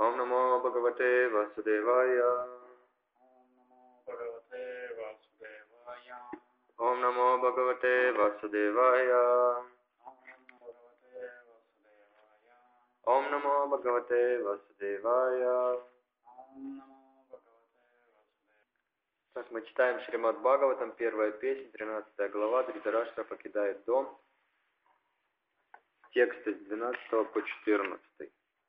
Om Namo Bhagavate Vasudevaya. Om Namo Bhagavate Vasudevaya. Om Namo Bhagavate Vasudevaya. Так, мы читаем Шримад Бхагаватам, первая песня, 13 глава, Дритараштра покидает дом. Тексты с 12 по 14.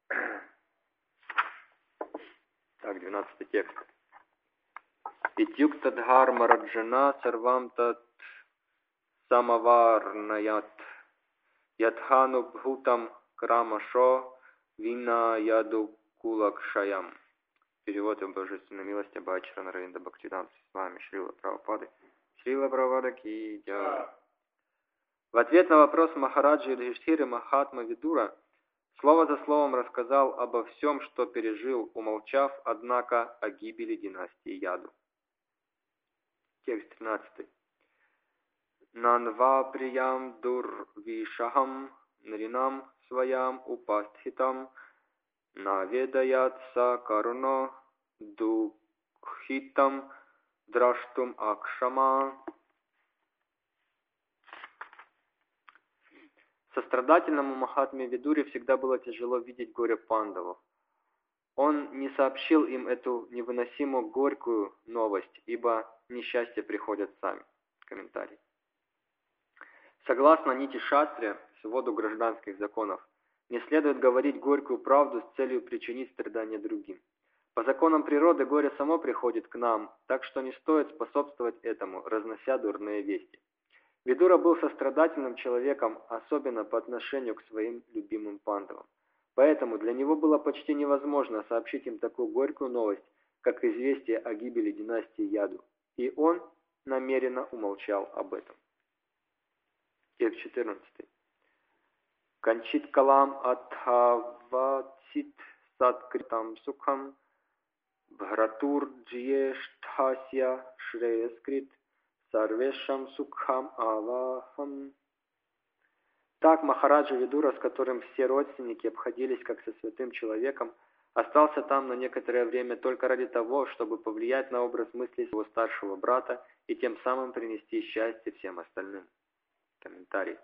Так, 12 текст. Итюкта дхарма раджана сарвам тат самаварнаят ядхану бхутам крамашо вина яду кулакшаям. Перевод и божественной милости Бачара Наравинда Бхактивиданта с вами Шрила Прабхупады. Шрила Прабхупада ки джай. В ответ на вопрос Махараджи Юдхиштхиры Махатма Видура слово за словом рассказал обо всем, что пережил, умолчав, однако, о гибели династии Яду. Текст 13. Нанва приям дур вишахам нринам своям упастхитам наведаятса каруно дукхитам драштум акшама. Сострадательному Махатме Видуре всегда было тяжело видеть горе пандавов. Он не сообщил им эту невыносимо горькую новость, ибо несчастья приходят сами. Комментарий. Согласно нити Шастре, своду гражданских законов, не следует говорить горькую правду с целью причинить страдания другим. По законам природы горе само приходит к нам, так что не стоит способствовать этому, разнося дурные вести. Видура был сострадательным человеком, особенно по отношению к своим любимым пандавам. Поэтому для него было почти невозможно сообщить им такую горькую новость, как известие о гибели династии Яду, и он намеренно умолчал об этом. Текст 14. Канчит калам атхаватсит саткритам сукхам бхратур джьештхасья шреяскрит сарвешам сукхам авахам. Так Махараджа Видура, с которым все родственники обходились как со святым человеком, остался там на некоторое время только ради того, чтобы повлиять на образ мыслей своего старшего брата и тем самым принести счастье всем остальным. Комментарий.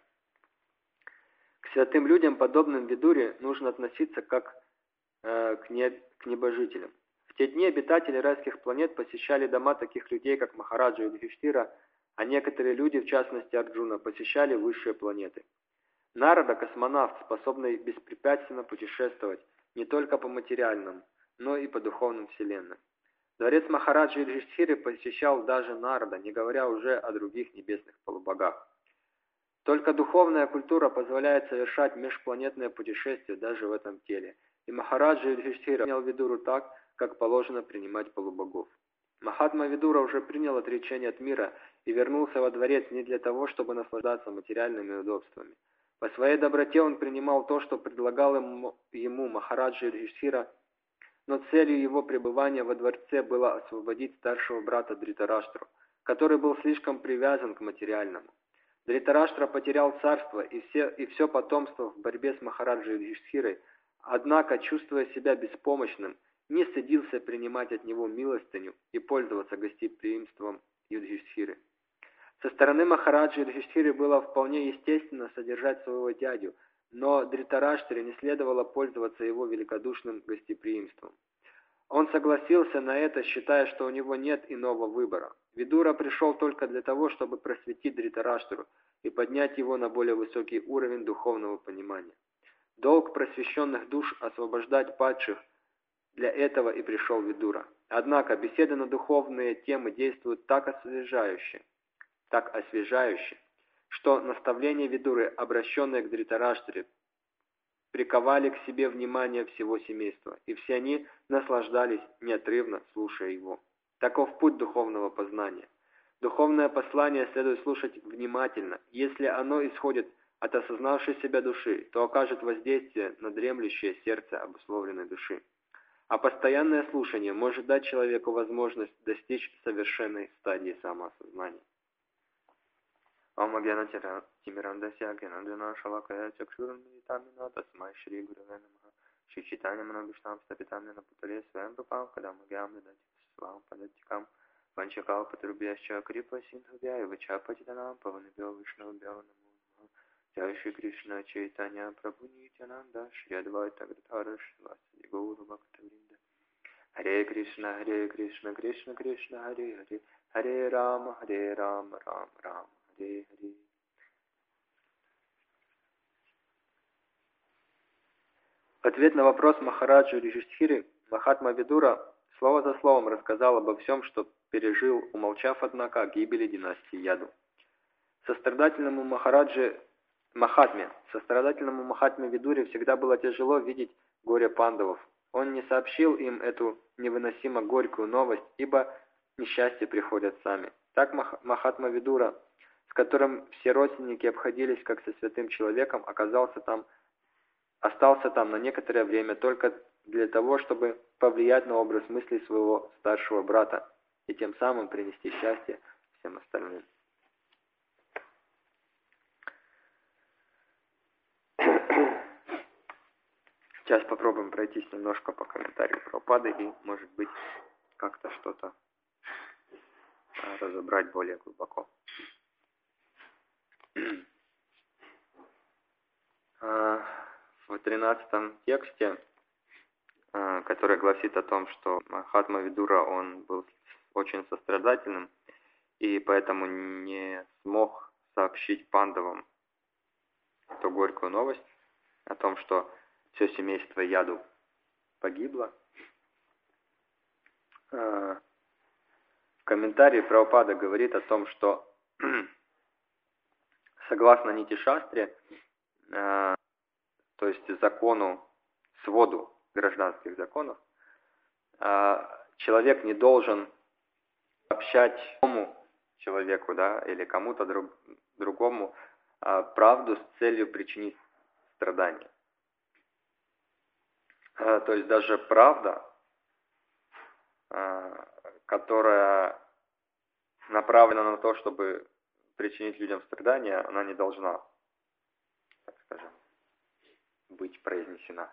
К святым людям, подобным Видуре, нужно относиться как к небожителям. В те дни обитатели райских планет посещали дома таких людей, как Махараджа Юдхиштхира, а некоторые люди, в частности Арджуна, посещали высшие планеты. Нарада – космонавт, способный беспрепятственно путешествовать не только по материальным, но и по духовным вселенным. Дворец Махараджи Юдхиштхиры посещал даже Нарада, не говоря уже о других небесных полубогах. Только духовная культура позволяет совершать межпланетное путешествие даже в этом теле, и Махараджа Юдхиштхира принял Видуру так, как положено принимать полубогов. Махатма Видура уже принял отречение от мира и вернулся во дворец не для того, чтобы наслаждаться материальными удобствами. По своей доброте он принимал то, что предлагал ему Махараджа Юдхиштхира, но целью его пребывания во дворце было освободить старшего брата Дритараштру, который был слишком привязан к материальному. Дритараштра потерял царство и все потомство в борьбе с Махараджей Юдхиштхирой, однако, чувствуя себя беспомощным, не стыдился принимать от него милостыню и пользоваться гостеприимством Юдхиштхиры. Со стороны Махараджи Юдхиштхиры было вполне естественно содержать своего дядю, но Дритараштре не следовало пользоваться его великодушным гостеприимством. Он согласился на это, считая, что у него нет иного выбора. Видура пришел только для того, чтобы просветить Дритараштру и поднять его на более высокий уровень духовного понимания. Долг просвещенных душ освобождать падших, для этого и пришел Видура. Однако беседы на духовные темы действуют так освежающе, что наставления Видуры, обращенные к Дритараштре, приковали к себе внимание всего семейства, и все они наслаждались неотрывно, слушая его. Таков путь духовного познания. Духовное послание следует слушать внимательно. Если оно исходит от осознавшей себя души, то окажет воздействие на дремлющее сердце обусловленной души. А постоянное слушание может дать человеку возможность достичь совершенной стадии самоосознания. Шри Чайтанья Манабхиштам Стапитам Напутале Сваям Рупам Кадамагям Дадати Свам Падатикам Ванчакал Патрубьяща Крипа Синдхубья Ивача Патиданам Паванабьо Вишнавбьо Намо Джай Шри Кришна Чайтанья Прабху Нитянанда Шри Адвайта Градхара Шривасади Гауру Бхактавринда Харе Кришна Кришна Кришна Харе Харе Харе Рама Рама Рама Харе Харе. Ответ на вопрос Махараджа Юдхиштхиры Махатма Видура слово за словом рассказал обо всем, что пережил, умолчав, однако, о гибели династии Яду. Сострадательному Махатме Видуре всегда было тяжело видеть горе пандавов. Он не сообщил им эту невыносимо горькую новость, ибо несчастья приходят сами. Так Махатма Видура, с которым все родственники обходились как со святым человеком, остался там на некоторое время только для того, чтобы повлиять на образ мыслей своего старшего брата и тем самым принести счастье всем остальным. Сейчас попробуем пройтись немножко по комментарию Прабхупады и, может быть, как-то что-то разобрать более глубоко. В 13 тексте, который гласит о том, что Махатма Видура, он был очень сострадательным и поэтому не смог сообщить пандавам эту горькую новость о том, что все семейство Яду погибло. В комментарии Прабхупада говорит о том, что согласно Нити Шастре, то есть закону, своду гражданских законов, человек не должен сообщать тому человеку, или кому-то другому правду с целью причинить страдания. То есть даже правда, которая направлена на то, чтобы причинить людям страдания, она не должна, так скажем, быть произнесена.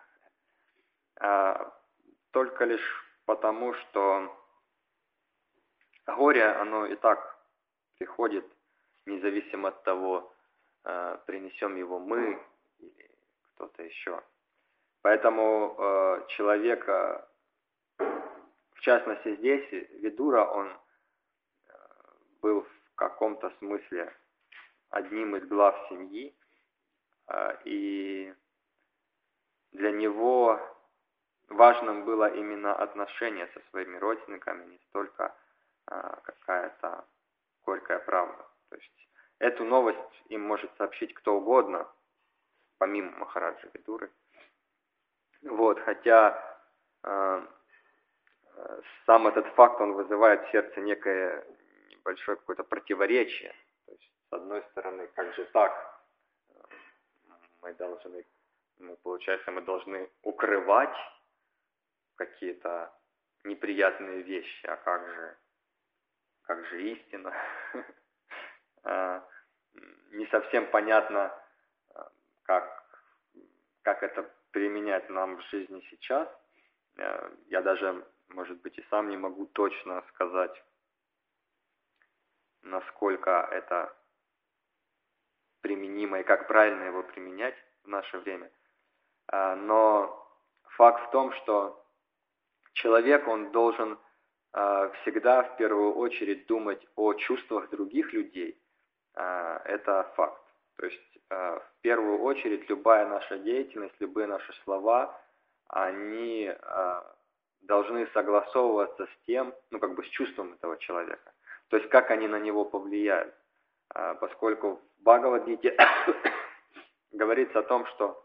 Только лишь потому, что горе, оно и так приходит, независимо от того, принесем его мы или кто-то еще. Поэтому человека, в частности здесь, Видура, он был в каком-то смысле одним из глав семьи, и для него важным было именно отношение со своими родственниками, не столько какая-то горькая правда. То есть эту новость им может сообщить кто угодно, помимо Махараджа Видуры. Хотя сам этот факт, он вызывает в сердце некое небольшое какое-то противоречие. То есть, с одной стороны, как же так? Мы должны укрывать какие-то неприятные вещи, а как же истина? Не совсем понятно, как это применять нам в жизни сейчас. Я даже, может быть, и сам не могу точно сказать, насколько это применимо и как правильно его применять в наше время. Но факт в том, что человек, он должен всегда в первую очередь думать о чувствах других людей. Это факт. То есть в первую очередь любая наша деятельность, любые наши слова, они должны согласовываться с тем, с чувством этого человека. То есть как они на него повлияют. Поскольку в Бхагавад-гите говорится о том, что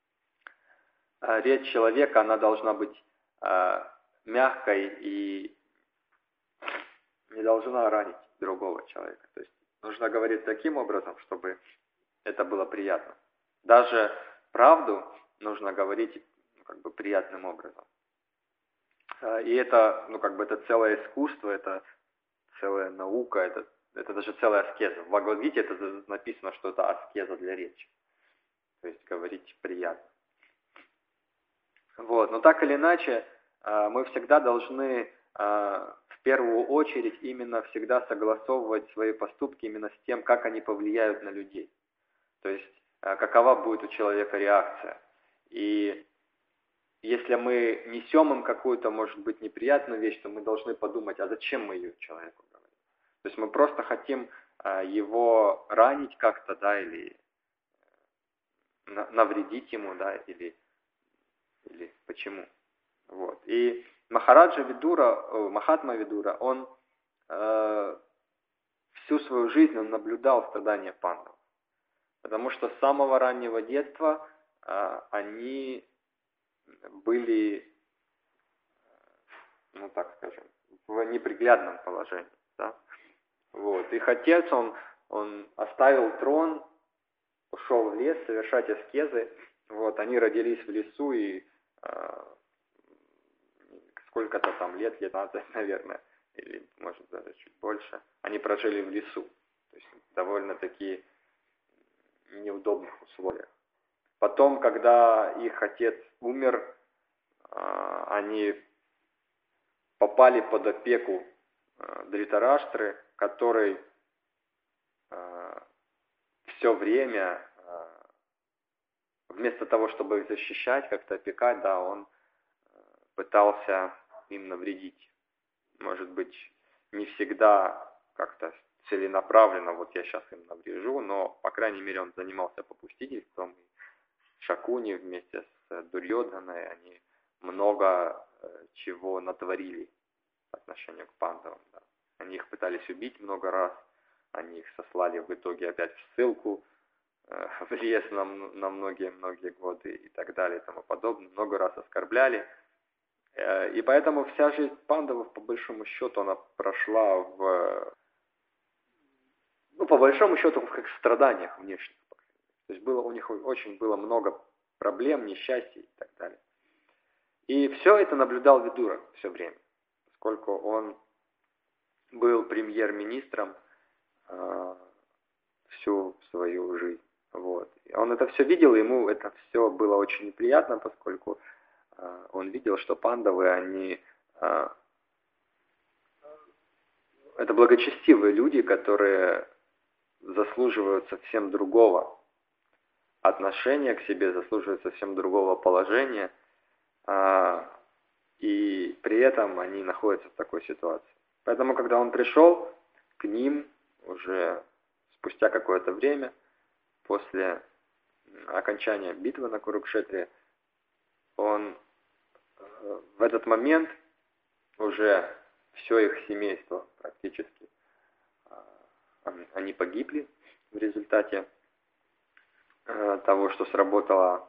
речь человека, она должна быть мягкой и не должна ранить другого человека. То есть нужно говорить таким образом, чтобы это было приятно. Даже правду нужно говорить приятным образом. И это, это целое искусство, это целая наука, это даже целая аскеза. В Бхагавад-гите это написано, что это аскеза для речи. То есть говорить приятно. Вот. Но так или иначе, мы всегда должны в первую очередь именно всегда согласовывать свои поступки именно с тем, как они повлияют на людей. То есть, какова будет у человека реакция. И если мы несем им какую-то, может быть, неприятную вещь, то мы должны подумать, а зачем мы ее человеку говорим. То есть мы просто хотим его ранить как-то, да, или навредить ему, да, или почему. Вот. И Махатма Видура, он всю свою жизнь он наблюдал страдания пандав. Потому что с самого раннего детства они были, ну так скажем, в неприглядном положении. Да? Вот. Их отец, он оставил трон, ушел в лес совершать аскезы. Вот. Они родились в лесу и сколько-то там лет, 15, наверное, или может даже чуть больше, они прожили в лесу. То есть довольно-таки неудобных условиях. Потом, когда их отец умер, они попали под опеку Дритараштры, который все время, вместо того, чтобы их защищать, как-то опекать, да, он пытался им навредить. Может быть, не всегда как-то целенаправленно, вот я сейчас им наврежу, но, по крайней мере, он занимался попустительством. Шакуни вместе с Дурьодханой, они много чего натворили по отношению к пандавам. Да. Они их пытались убить много раз, они их сослали в итоге опять в ссылку, в лес на многие-многие годы и так далее и тому подобное. Много раз оскорбляли. И поэтому вся жизнь пандавов, по большому счету, она прошла по большому счету, в как страданиях внешних. То есть у них очень было много проблем, несчастий и так далее. И все это наблюдал Видура все время, поскольку он был премьер-министром всю свою жизнь. Вот. И он это все видел, ему это все было очень неприятно, поскольку он видел, что пандавы, они это благочестивые люди, которые заслуживают совсем другого отношения к себе, заслуживают совсем другого положения, и при этом они находятся в такой ситуации. Поэтому, когда он пришел к ним уже спустя какое-то время, после окончания битвы на Курукшетре, он в этот момент уже все их семейство практически, они погибли в результате того, что сработало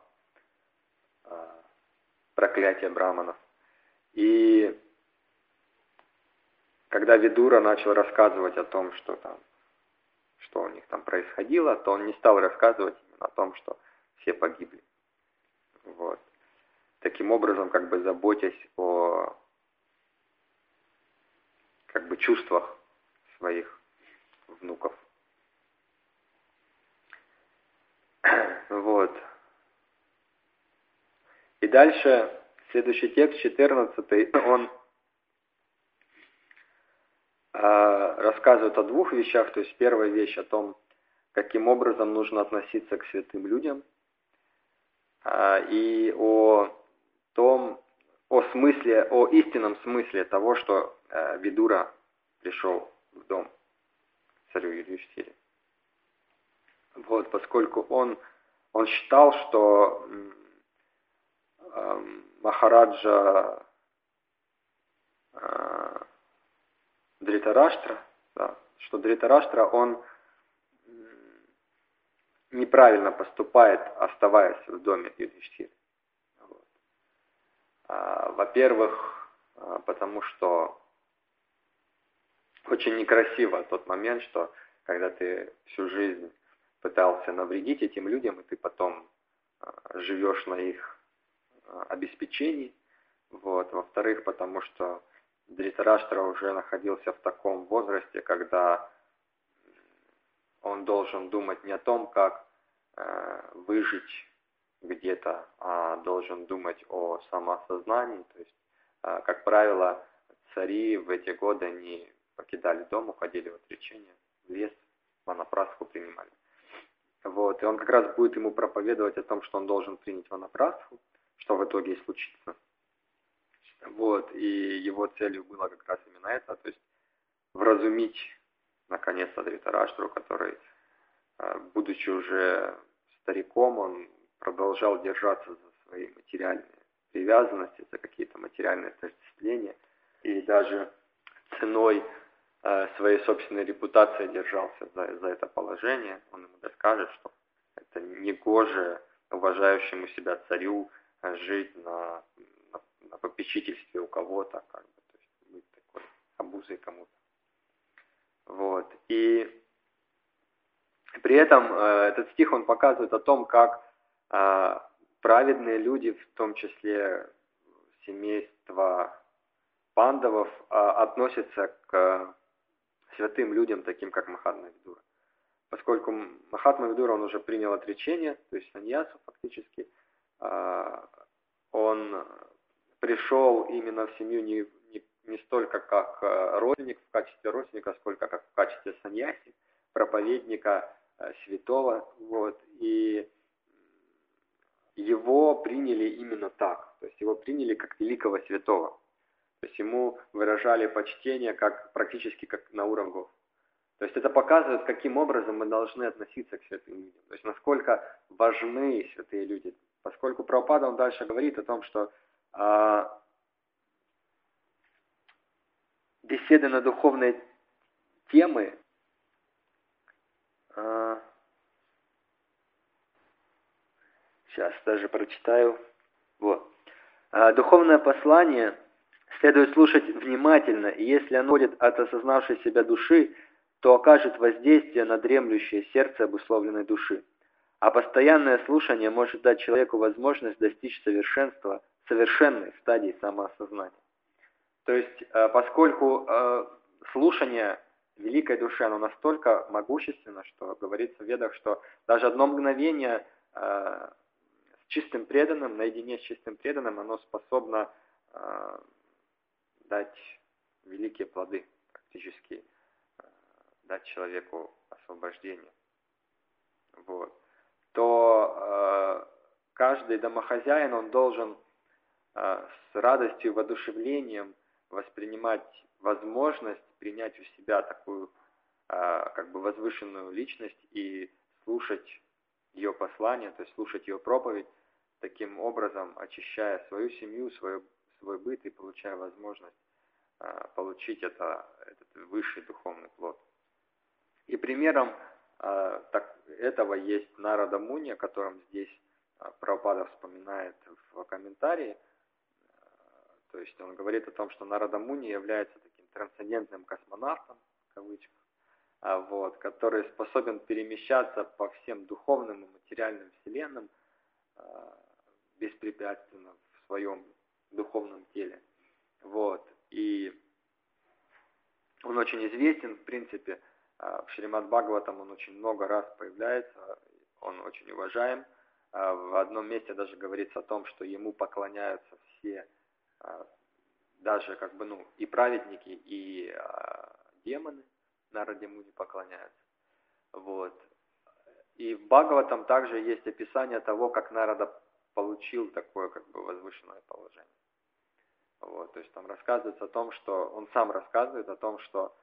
проклятие браманов. И когда Видура начал рассказывать о том, что у них там происходило, то он не стал рассказывать именно о том, что все погибли. Вот. Таким образом, как бы заботясь о чувствах своих внуков. Вот. И дальше, следующий текст, 14, он рассказывает о двух вещах. То есть первая вещь о том, каким образом нужно относиться к святым людям, и о истинном смысле того, что Видура пришел в дом царю Юдхиштире. Вот, поскольку он считал, что Махараджа Дритараштра, да, что Дритараштра, он неправильно поступает, оставаясь в доме Юдхиштиры. Вот. Во-первых, потому что очень некрасиво тот момент, что когда ты всю жизнь пытался навредить этим людям, и ты потом живешь на их обеспечении. Вот. Во-вторых, потому что Дритараштра уже находился в таком возрасте, когда он должен думать не о том, как выжить где-то должен думать о самоосознании. То есть, как правило, цари в эти годы не покидали дом, уходили в отречение, в лес, ванапрастху принимали. Вот, и он как раз будет ему проповедовать о том, что он должен принять ванапрастху, что в итоге и случится. Вот, и его целью было как раз именно это, то есть вразумить наконец-то Дритараштхру, который, будучи уже стариком, он продолжал держаться за свои материальные привязанности, за какие-то материальные отождествления, и даже ценой своей собственной репутации держался за это положение. Он ему доскажет, что это негоже уважающему себя царю жить на попечительстве у кого-то, как бы, то есть быть такой обузой кому-то. Вот. И при этом этот стих он показывает о том, как праведные люди, в том числе семейство пандавов, относятся к святым людям, таким как Махатма Видура. Поскольку Махатма Видура, он уже принял отречение, то есть саньясу фактически, он пришел именно в семью не столько как родственник, в качестве родственника, сколько как в качестве саньяси, проповедника святого. Вот, и его приняли именно так, то есть его приняли как великого святого. То есть ему выражали почтение практически как на уровне богов. То есть это показывает, каким образом мы должны относиться к святым людям. То есть насколько важны святые люди. Поскольку Прабхупада, он дальше говорит о том, что беседы на духовные темы сейчас даже прочитаю. Вот. Духовное послание следует слушать внимательно, и если оно исходит от осознавшей себя души, то окажет воздействие на дремлющее сердце обусловленной души. А постоянное слушание может дать человеку возможность достичь совершенной стадии самоосознания. То есть, поскольку слушание великой души, оно настолько могущественно, что говорится в Ведах, что даже одно мгновение с чистым преданным, наедине с чистым преданным, оно способно дать великие плоды, практически дать человеку освобождение. Вот. То каждый домохозяин, он должен с радостью и воодушевлением воспринимать возможность принять у себя такую как бы возвышенную личность и слушать ее послание, то есть слушать ее проповедь, таким образом очищая свою семью, свой быт и получая возможность получить этот высший духовный плод. И примером этого есть Нарада Муни, о котором здесь Прабхупада вспоминает в комментарии. То есть он говорит о том, что Нарада Муни является таким трансцендентным космонавтом, в кавычках, вот, который способен перемещаться по всем духовным и материальным вселенным беспрепятственно в своем духовном теле. Вот. И он очень известен, в принципе, в Шримад Бхагаватам он очень много раз появляется, он очень уважаем. В одном месте даже говорится о том, что ему поклоняются все, даже как бы, и праведники, и демоны Нараде Муни поклоняются. Вот. И в Бхагаватам также есть описание того, как Нарада получил такое как бы возвышенное положение. Вот. То есть там рассказывается о том, что он сам рассказывает о том, что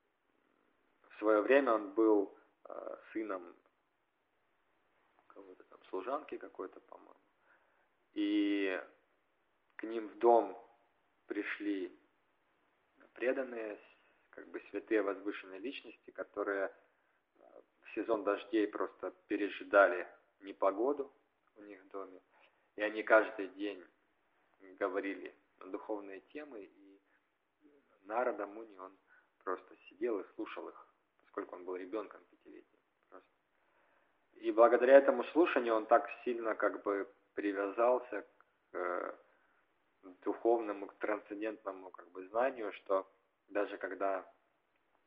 в свое время он был сыном кого-то там, служанки какой-то, по-моему. И к ним в дом пришли преданные, как бы святые возвышенные личности, которые в сезон дождей просто пережидали непогоду у них в доме. И они каждый день говорили на духовные темы, и Нарада Муни, он просто сидел и слушал их, поскольку он был ребенком 5-летним. Просто. И благодаря этому слушанию он так сильно как бы привязался к духовному, к трансцендентному как бы знанию, что даже когда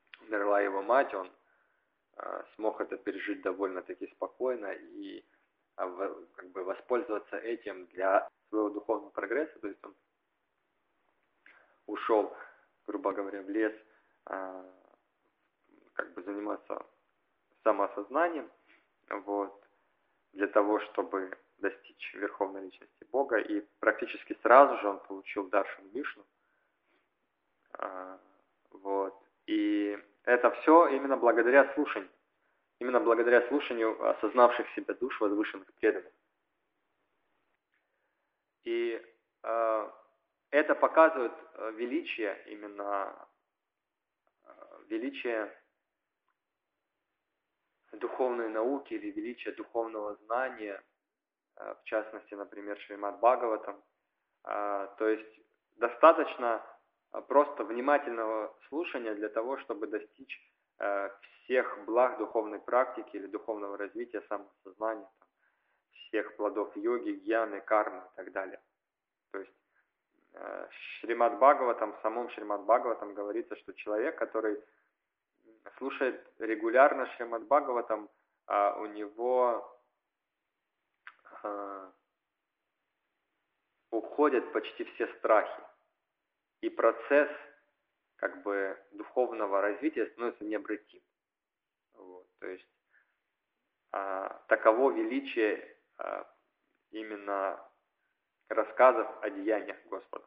умерла его мать, он смог это пережить довольно-таки спокойно и как бы воспользоваться этим для своего духовного прогресса, то есть он ушел, грубо говоря, в лес, как бы заниматься самоосознанием, вот, для того, чтобы достичь верховной личности Бога, и практически сразу же он получил даршан Вишну, вот, и это все именно благодаря слушанию осознавших себя душ возвышенных преданных. И это показывает величие, именно величие духовной науки или величие духовного знания, в частности, например, Шримад Бхагаватам. То есть достаточно просто внимательного слушания для того, чтобы достичь всех благ духовной практики или духовного развития самосознания, всех плодов йоги, гьяны, кармы и так далее. То есть Шримад Бхагаватам, в самом Шримад Бхагаватам говорится, что человек, который слушает регулярно Шримад Бхагаватам, у него уходят почти все страхи. И процесс как бы духовного развития становится необратим. Вот, то есть таково величие именно рассказов о деяниях Господа.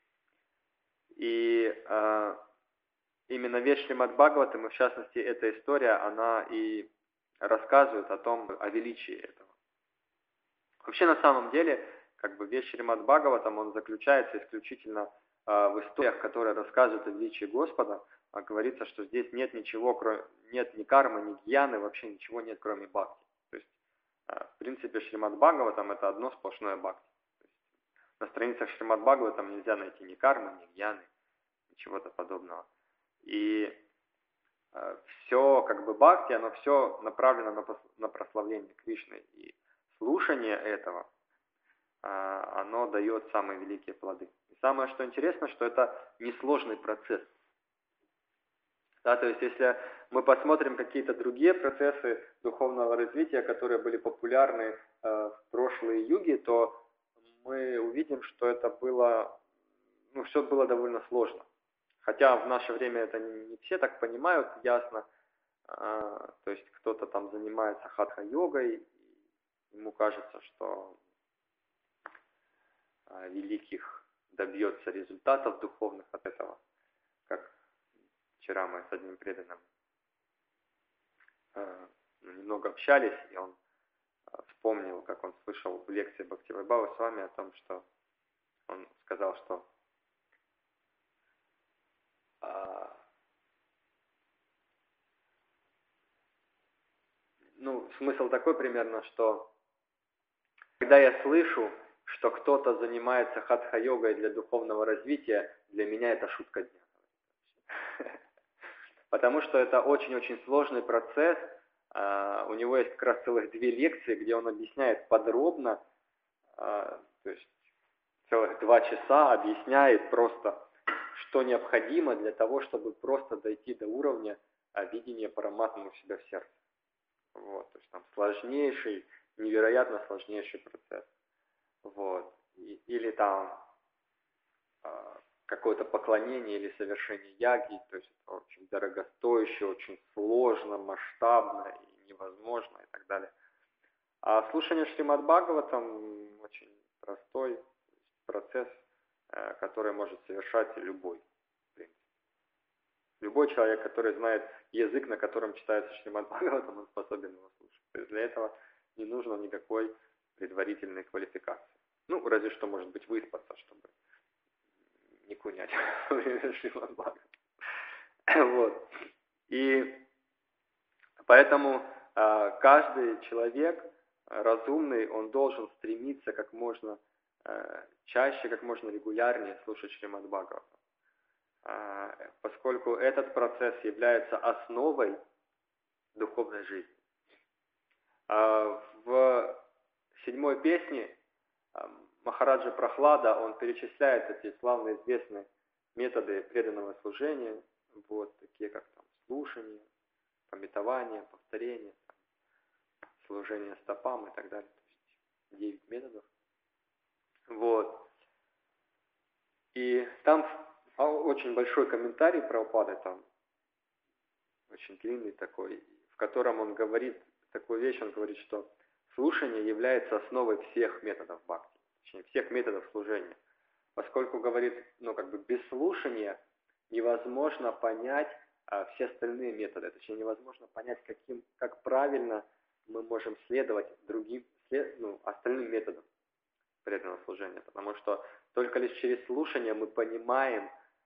И именно весь Шримад Бхагаватам, и в частности эта история, она и рассказывает о величии этого. Вообще на самом деле, как бы весь Шримад Бхагаватам, он заключается исключительно в историях, которые рассказывают о величии Господа. Говорится, что здесь нет ничего, нет ни кармы, ни гьяны, вообще ничего нет, кроме бхакти. То есть, в принципе, Шримад Бхагаватам это одно сплошное бхакти. То есть, на страницах Шримад Бхагаватам нельзя найти ни кармы, ни гьяны, ничего-то подобного. И все, как бы бхакти, оно все направлено на прославление Кришны. И слушание этого, оно дает самые великие плоды. И самое, что интересно, что это несложный процесс. Да, то есть, если мы посмотрим какие-то другие процессы духовного развития, которые были популярны в прошлые юги, то мы увидим, что это было, все было довольно сложно. Хотя в наше время это не все так понимают ясно. То есть кто-то там занимается хатха-йогой, ему кажется, что великих добьется результатов духовных от этого. Как вчера мы с одним преданным немного общались, и он вспомнил, как он слышал в лекции Бхактивайбхава Свами о том, что он сказал, что смысл такой примерно, что когда я слышу, что кто-то занимается хатха-йогой для духовного развития, для меня это шутка дня. Потому что это очень-очень сложный процесс. У него есть как раз целых 2 лекции, где он объясняет подробно, то есть целых 2 часа объясняет просто, что необходимо для того, чтобы просто дойти до уровня видения Параматмы у себя в сердце. Вот, то есть там сложнейший, невероятно сложнейший процесс. Вот. Или там какое-то поклонение или совершение яги, то есть это очень дорогостоящее, очень сложно, масштабно и невозможно и так далее. А слушание Шримад Бхагаватам очень простой процесс, который может совершать любой. Любой человек, который знает язык, на котором читается Шримад Бхагаватам, он способен его слушать. То есть для этого не нужно никакой предварительной квалификации. Разве что, может быть, выспаться, чтобы не кунять Шримад Бхагаватам. Вот. И поэтому каждый человек разумный, он должен стремиться как можно чаще, как можно регулярнее слушать Шримад Бхагаватам. Поскольку этот процесс является основой духовной жизни. В 7-й песне Махараджа Прахлада, он перечисляет эти славно известные методы преданного служения, вот, такие как там слушание, памятование, повторение, служение стопам и так далее. То есть 9 методов. Вот. И там очень большой комментарий Прабхупады, там очень длинный такой, в котором он говорит такую вещь, он говорит, что слушание является основой всех методов бхакти, точнее, всех методов служения. Поскольку, говорит, без слушания невозможно понять все остальные методы, точнее, невозможно понять, как правильно мы можем следовать остальным методам преданного служения, потому что только лишь через слушание мы понимаем,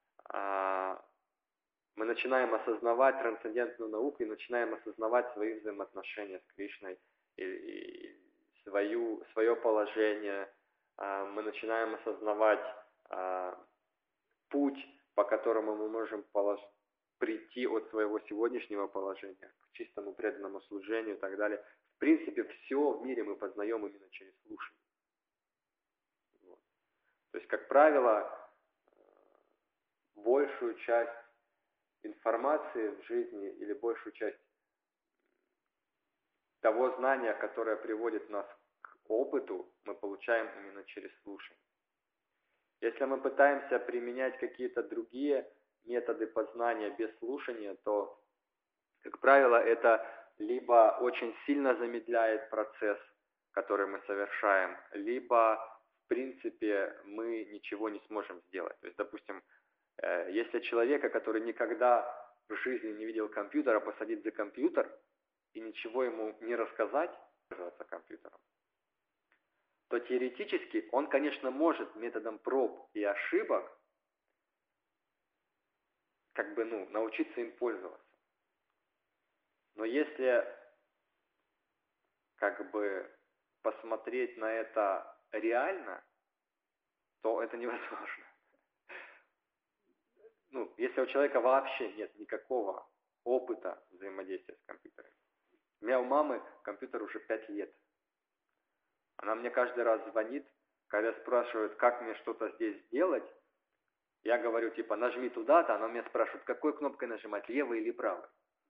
мы начинаем осознавать трансцендентную науку и начинаем осознавать свои взаимоотношения с Кришной и свое положение. Мы начинаем осознавать путь, по которому мы можем прийти от своего сегодняшнего положения к чистому преданному служению и так далее. В принципе, все в мире мы познаем именно через слушание. Вот. То есть, как правило, большую часть информации в жизни или большую часть того знания, которое приводит нас к опыту, мы получаем именно через слушание. Если мы пытаемся применять какие-то другие методы познания без слушания, то, как правило, это либо очень сильно замедляет процесс, который мы совершаем, либо, в принципе, мы ничего не сможем сделать. То есть, допустим, если человека, который никогда в жизни не видел компьютера, посадить за компьютер и ничего ему не рассказать, пользоваться компьютером, то теоретически он, конечно, может методом проб и ошибок научиться им пользоваться. Но если посмотреть на это реально, то это невозможно. Если у человека вообще нет никакого опыта взаимодействия с компьютером. У меня у мамы компьютер уже 5 лет. Она мне каждый раз звонит, когда спрашивают, как мне что-то здесь сделать, я говорю, нажми туда-то, она меня спрашивает, какой кнопкой нажимать, левой или правой.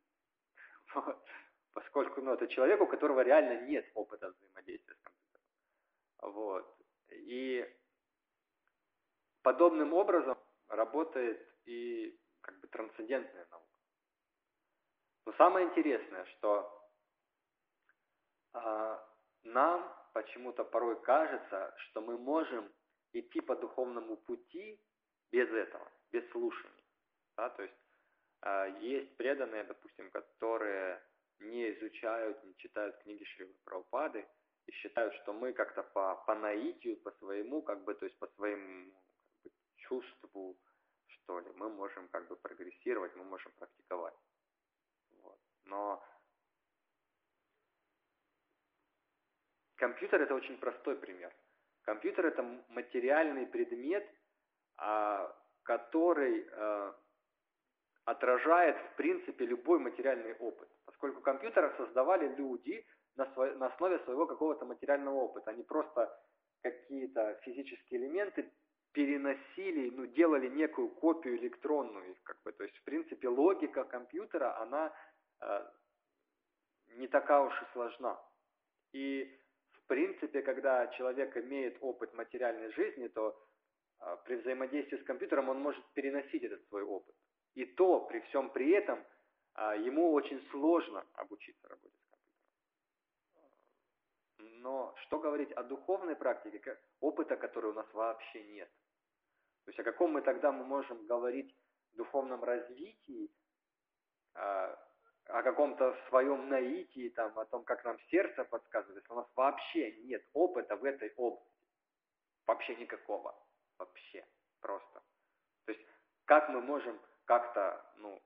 Поскольку это человек, у которого реально нет опыта взаимодействия с компьютером. Вот. И подобным образом работает и трансцендентная наука. Но самое интересное, что нам почему-то порой кажется, что мы можем идти по духовному пути без этого, без слушания. Да? То есть есть преданные, допустим, которые не изучают, не читают книги Шрилы Прабхупады и считают, что мы как-то по наитию, по своему, то есть по своему чувству, что ли, мы можем прогрессировать, мы можем практиковать. Вот. Но компьютер — это очень простой пример. Компьютер — это материальный предмет, который отражает, в принципе, любой материальный опыт. Поскольку компьютеры создавали люди на основе своего какого-то материального опыта. Они просто какие-то физические элементы переносили, делали некую копию электронную их, То есть, в принципе, логика компьютера, она не такая уж и сложна. И в принципе, когда человек имеет опыт материальной жизни, то при взаимодействии с компьютером он может переносить этот свой опыт. И то, при всем при этом, ему очень сложно обучиться работе с компьютером. Но что говорить о духовной практике, опыта, который у нас вообще нет? То есть о каком мы тогда можем говорить духовном развитии, о каком-то своем наитии, о том, как нам сердце подсказывает, если у нас вообще нет опыта в этой области. Вообще никакого. Вообще. Просто. То есть, как мы можем как-то,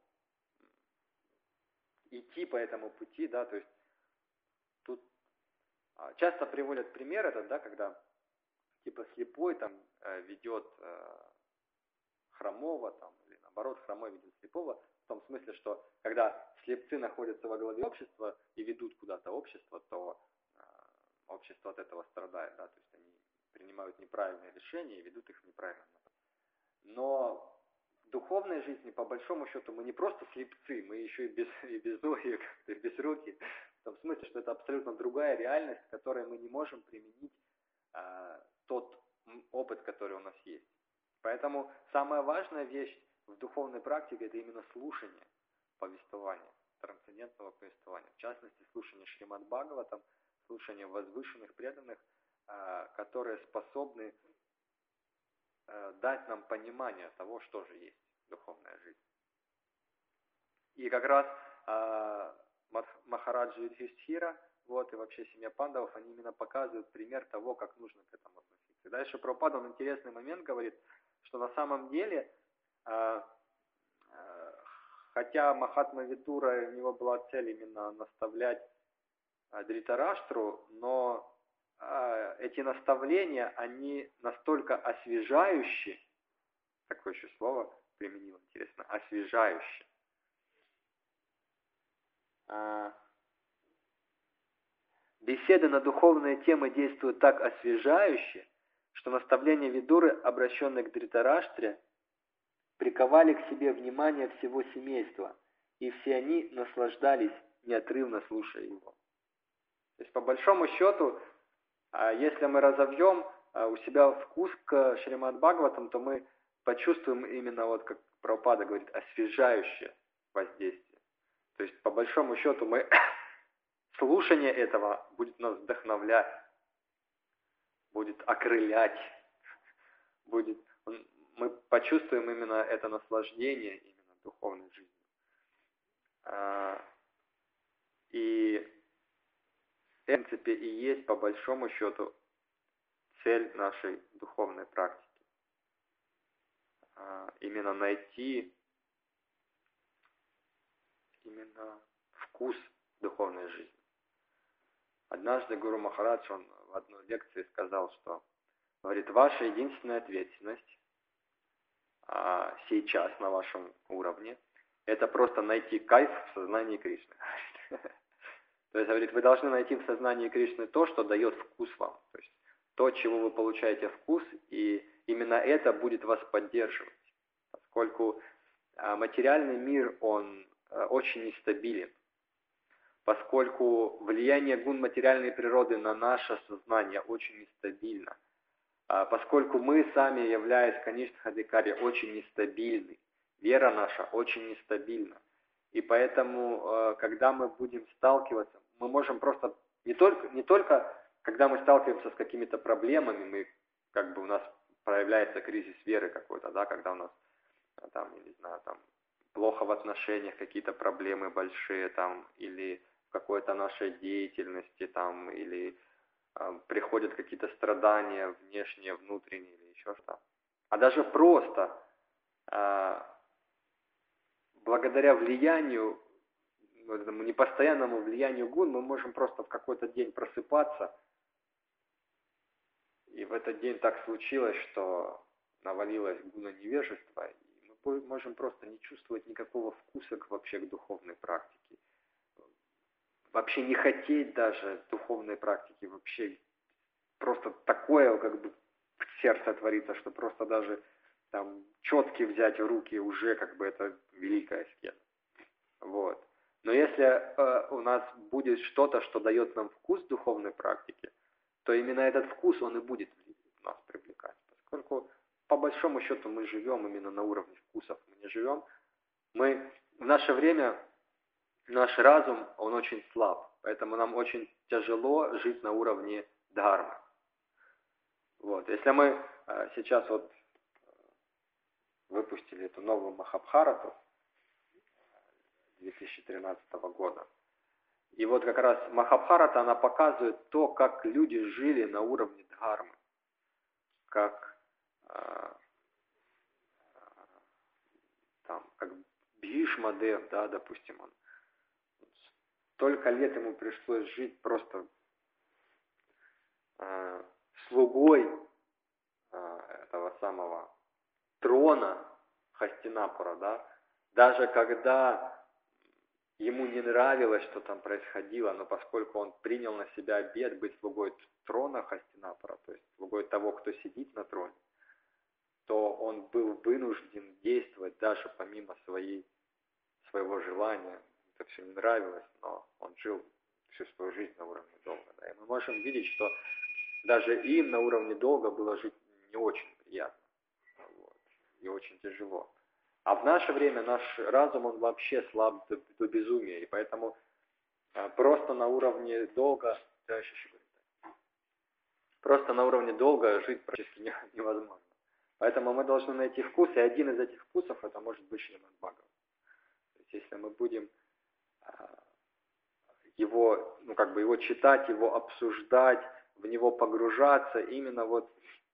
идти по этому пути, да, то есть, тут часто приводят пример этот, да, когда, слепой ведет хромого, или наоборот, хромой ведет слепого, в том смысле, что когда слепцы находятся во главе общества и ведут куда-то общество, то общество от этого страдает, да, то есть они принимают неправильные решения и ведут их неправильно. Но в духовной жизни, по большому счету, мы не просто слепцы, мы еще и без ноги, без руки, В том смысле, что это абсолютно другая реальность, в которой мы не можем применить тот опыт, который у нас есть. Поэтому самая важная вещь в духовной практике – это именно слушание повествования, трансцендентного повествования. В частности, слушание Шримад Бхагаватам, слушание возвышенных преданных, которые способны дать нам понимание того, что же есть духовная жизнь. И как раз Махараджа Юдхиштхира, и вообще семья пандавов, они именно показывают пример того, как нужно к этому относиться. И дальше Прабхупада, он интересный момент говорит, что на самом деле, хотя Махатма Витура, у него была цель именно наставлять Дритараштру, но эти наставления, они настолько освежающие, такое еще слово применил, интересно, освежающие. Беседы на духовные темы действуют так освежающе, что наставления Видуры, обращенные к Дритараштре, приковали к себе внимание всего семейства, и все они наслаждались, неотрывно слушая его. То есть, по большому счету, если мы разовьем у себя вкус к Шримад Бхагаватам, то мы почувствуем именно, как Прабхупада говорит, освежающее воздействие. То есть, по большому счету, слушание этого будет нас вдохновлять, будет окрылять, мы почувствуем именно это наслаждение именно духовной жизнью. И в принципе и есть, по большому счету, цель нашей духовной практики. Именно найти именно вкус духовной жизни. Однажды Гуру Махарадж, он в одной лекции сказал, что, говорит, ваша единственная ответственность сейчас на вашем уровне, это просто найти кайф в сознании Кришны. То есть, говорит, вы должны найти в сознании Кришны то, что дает вкус вам. То есть, то, чего вы получаете вкус, и именно это будет вас поддерживать. Поскольку материальный мир, он очень нестабилен. Поскольку влияние гун материальной природы на наше сознание очень нестабильно. Поскольку мы сами, являясь Каништха-адхикари, очень нестабильны. Вера наша очень нестабильна. И поэтому, когда мы будем сталкиваться, мы можем просто, не только когда мы сталкиваемся с какими-то проблемами, у нас проявляется кризис веры какой-то, да, когда у нас, я не знаю, плохо в отношениях, какие-то проблемы большие, или в какой-то нашей деятельности, или приходят какие-то страдания внешние, внутренние, или еще что-то. А даже просто благодаря влиянию, этому непостоянному влиянию гун, мы можем просто в какой-то день просыпаться, и в этот день так случилось, что навалилось гуна невежества, и мы можем просто не чувствовать никакого вкуса вообще к духовной практике. Вообще не хотеть даже духовной практики, вообще просто такое в сердце творится, что просто даже четки взять в руки уже это великая аскеза. Но если у нас будет что-то, что дает нам вкус духовной практики, то именно этот вкус, он и будет нас привлекать. Поскольку, по большому счету, мы живем именно на уровне вкусов. Мы не живем. В наше время, наш разум, он очень слаб. Поэтому нам очень тяжело жить на уровне дхармы. Если мы сейчас выпустили эту новую Махабхарату 2013 года, и как раз Махабхарата, она показывает то, как люди жили на уровне дхармы, как Бхишма-дев, да, допустим, он столько лет ему пришлось жить просто слугой этого самого трона Хастинапура, да, даже когда ему не нравилось, что там происходило, но поскольку он принял на себя обет быть слугой трона Хастинапура, то есть слугой того, кто сидит на троне, то он был вынужден действовать даже помимо своего желания. Это все не нравилось, но он жил всю свою жизнь на уровне долга. Да? И мы можем видеть, что даже им на уровне долга было жить не очень приятно. Вот, и очень тяжело. А в наше время наш разум, он вообще слаб до безумия. И поэтому просто на уровне долга, просто на уровне долга жить практически невозможно. Поэтому мы должны найти вкус, и один из этих вкусов это может быть Шримад Бхагават. То есть если мы будем его, его читать, его обсуждать, в него погружаться, именно вот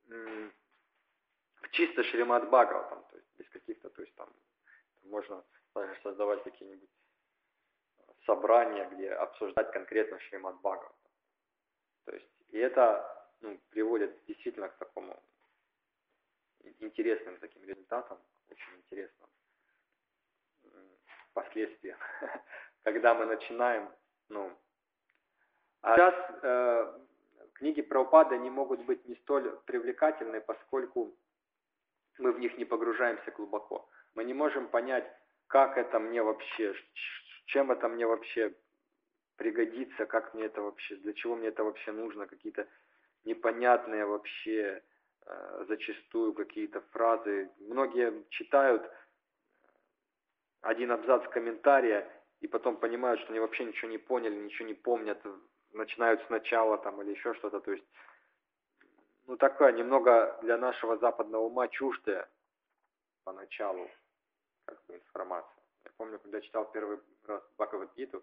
в чисто Шримад Бхагаватам, то есть без каких-то, то есть там можно даже создавать какие-нибудь собрания, где обсуждать конкретно Шримад Бхагаватам. То есть, и это приводит действительно к такому интересным таким результатам, очень интересным последствиям, когда мы начинаем, а сейчас книги Прабхупады не могут быть не столь привлекательны, поскольку мы в них не погружаемся глубоко. Мы не можем понять, как это мне вообще, чем это мне вообще пригодится, как мне это вообще, для чего мне это вообще нужно, какие-то непонятные вообще зачастую какие-то фразы. Многие читают один абзац комментария и потом понимают, что они вообще ничего не поняли, ничего не помнят, начинают сначала там или еще что-то. То есть, такая немного для нашего западного ума чуждая поначалу информация. Я помню, когда читал первый раз Бхагавад-гиту,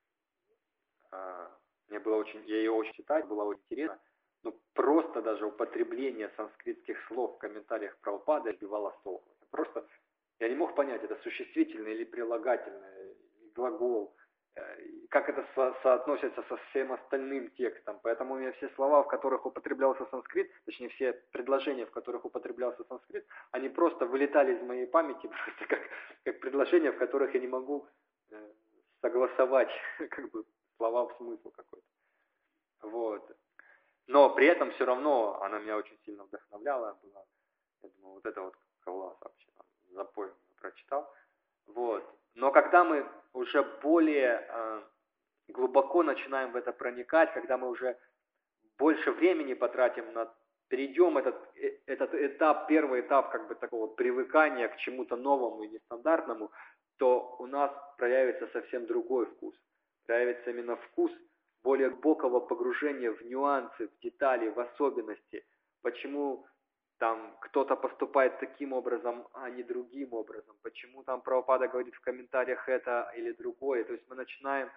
я ее очень читать, было очень интересно, но просто даже употребление санскритских слов в комментариях Прабхупады сбивало с толку. Просто я не мог понять, это существительное или прилагательное, или глагол, как это соотносится со всем остальным текстом. Поэтому у меня все слова, в которых употреблялся санскрит, точнее все предложения, в которых употреблялся санскрит, они просто вылетали из моей памяти, просто как предложения, в которых я не могу согласовать слова в смысл какой-то. Вот. Но при этом все равно она меня очень сильно вдохновляла. Я думаю, вот это вот класс вообще, запой прочитал. Вот. Но когда мы уже более глубоко начинаем в это проникать, когда мы уже больше времени потратим перейдем этот этап, первый этап такого привыкания к чему-то новому и нестандартному, то у нас проявится совсем другой вкус. Проявится именно вкус более глубокого погружения в нюансы, в детали, в особенности. Почему там кто-то поступает таким образом, а не другим образом. Почему там Прабхупада говорит в комментариях это или другое. То есть мы начинаем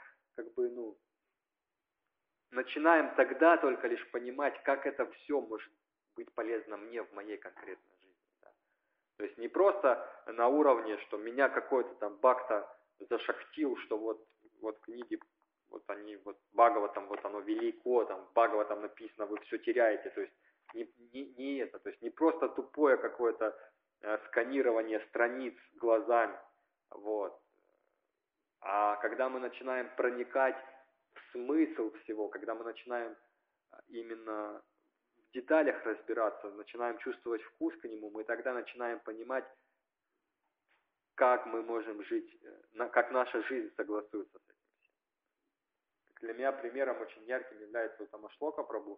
начинаем тогда только лишь понимать, как это все может быть полезно мне в моей конкретной жизни. Да? То есть не просто на уровне, что меня какой-то там бхакта зашахтил, что вот книги, Бхагаватам, вот оно велико, там Бхагаватам написано, вы все теряете. То есть не это, то есть не просто тупое какое-то сканирование страниц глазами, вот. А когда мы начинаем проникать в смысл всего, когда мы начинаем именно в деталях разбираться, начинаем чувствовать вкус к нему, мы тогда начинаем понимать, как мы можем жить, как наша жизнь согласуется с этим. Для меня примером очень ярким является Амашлока Прабху.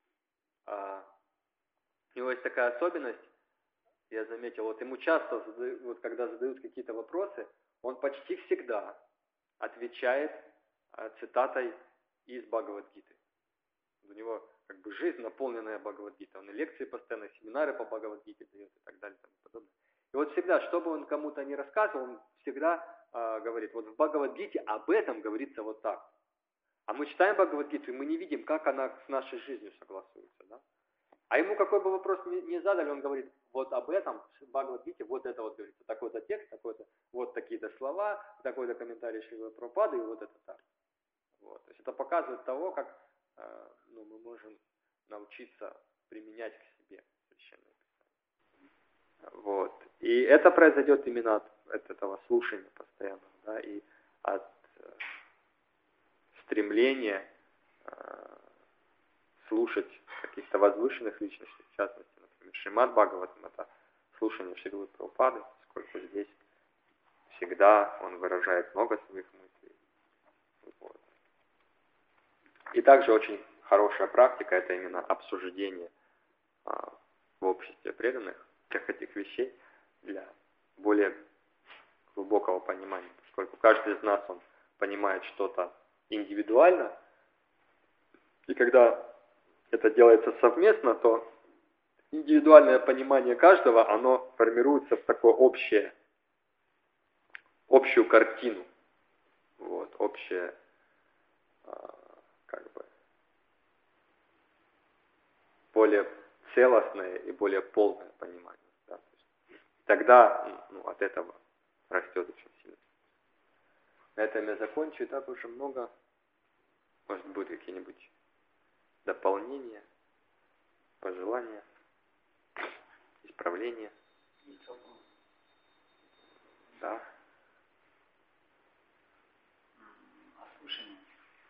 У него есть такая особенность, я заметил, ему часто, когда задают какие-то вопросы, он почти всегда отвечает цитатой из Бхагавад-гиты. У него жизнь, наполненная Бхагавад-гитой. Он и лекции постоянно, и семинары по Бхагавад-гите дает и так далее и тому подобное. И всегда, что бы он кому-то ни рассказывал, он всегда говорит, в Бхагавад-гите об этом говорится вот так. А мы читаем Бхагавад-гиту, и мы не видим, как она с нашей жизнью согласуется. Да? А ему какой бы вопрос не задали, он говорит, вот об этом, в Бхагавад-гите, вот это вот говорится, такой-то текст, такой-то, вот такие-то слова, такой-то комментарий Шрилы Прабхупады, и вот это так. Вот. То есть это показывает того, как мы можем научиться применять к себе Священное Писание. Вот. И это произойдет именно от этого слушания постоянного, да, и от стремления слушать каких-то возвышенных личностей, в частности, например, Шримад Бхагаватам, это слушание Шрилы Прабхупады, поскольку здесь всегда он выражает много своих мыслей. Вот. И также очень хорошая практика — это именно обсуждение в обществе преданных всех этих вещей для более глубокого понимания, поскольку каждый из нас, он понимает что-то индивидуально, и когда это делается совместно, то индивидуальное понимание каждого, оно формируется в такое общую картину, вот, общее, как бы, более целостное и более полное понимание. Да? То есть, тогда от этого растет очень сильно. На этом я закончу, и так уже много, может, будет какие-нибудь дополнения, пожелания, исправления. Да. Слушание.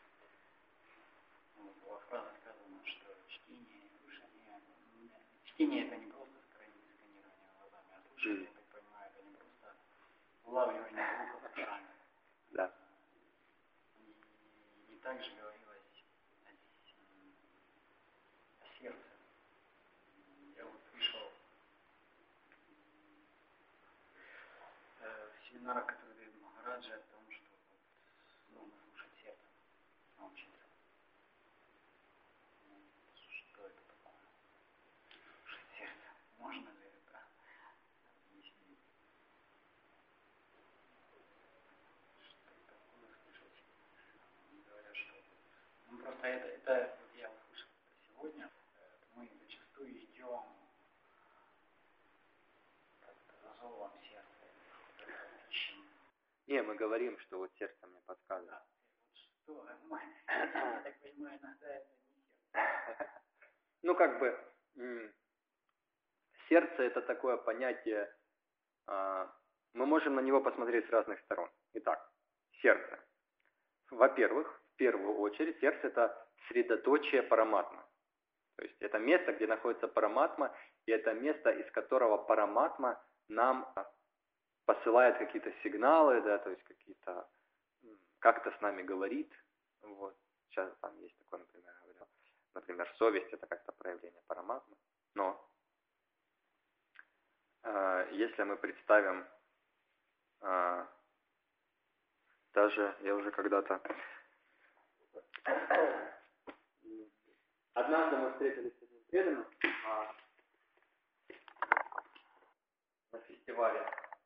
Была фраза сказана, что чтение это не просто сканирование глазами, а слушание, я так понимаю, это не просто улавливание звуков ушами. Да. И также говорилось о сердце. Я вот слышал в семинарах, которые дает Махараджа, о том, что нужно слушать сердце, научиться. Что это такое? Слушать сердце. Можно ли это объяснить? Что такое слушать? Говорят, что просто это вот я услышал сегодня. Мы зачастую идем за зовом сердца. Ищем. Не, мы говорим, что вот сердце мне подсказывает. Да. Вот что? Я так понимаю, иногда это не сердце. Ну, как бы, сердце — это такое понятие, мы можем на него посмотреть с разных сторон. Итак, сердце. Во-первых, в первую очередь, сердце — это средоточие параматмы. То есть это место, где находится параматма, и это место, из которого параматма нам посылает какие-то сигналы, да, то есть какие-то, как-то с нами говорит. Вот. Сейчас там есть такое, например, совесть — это как-то проявление параматмы. Но если мы представим, даже я уже когда-то... Однажды мы встретились с одним преданным на фестивале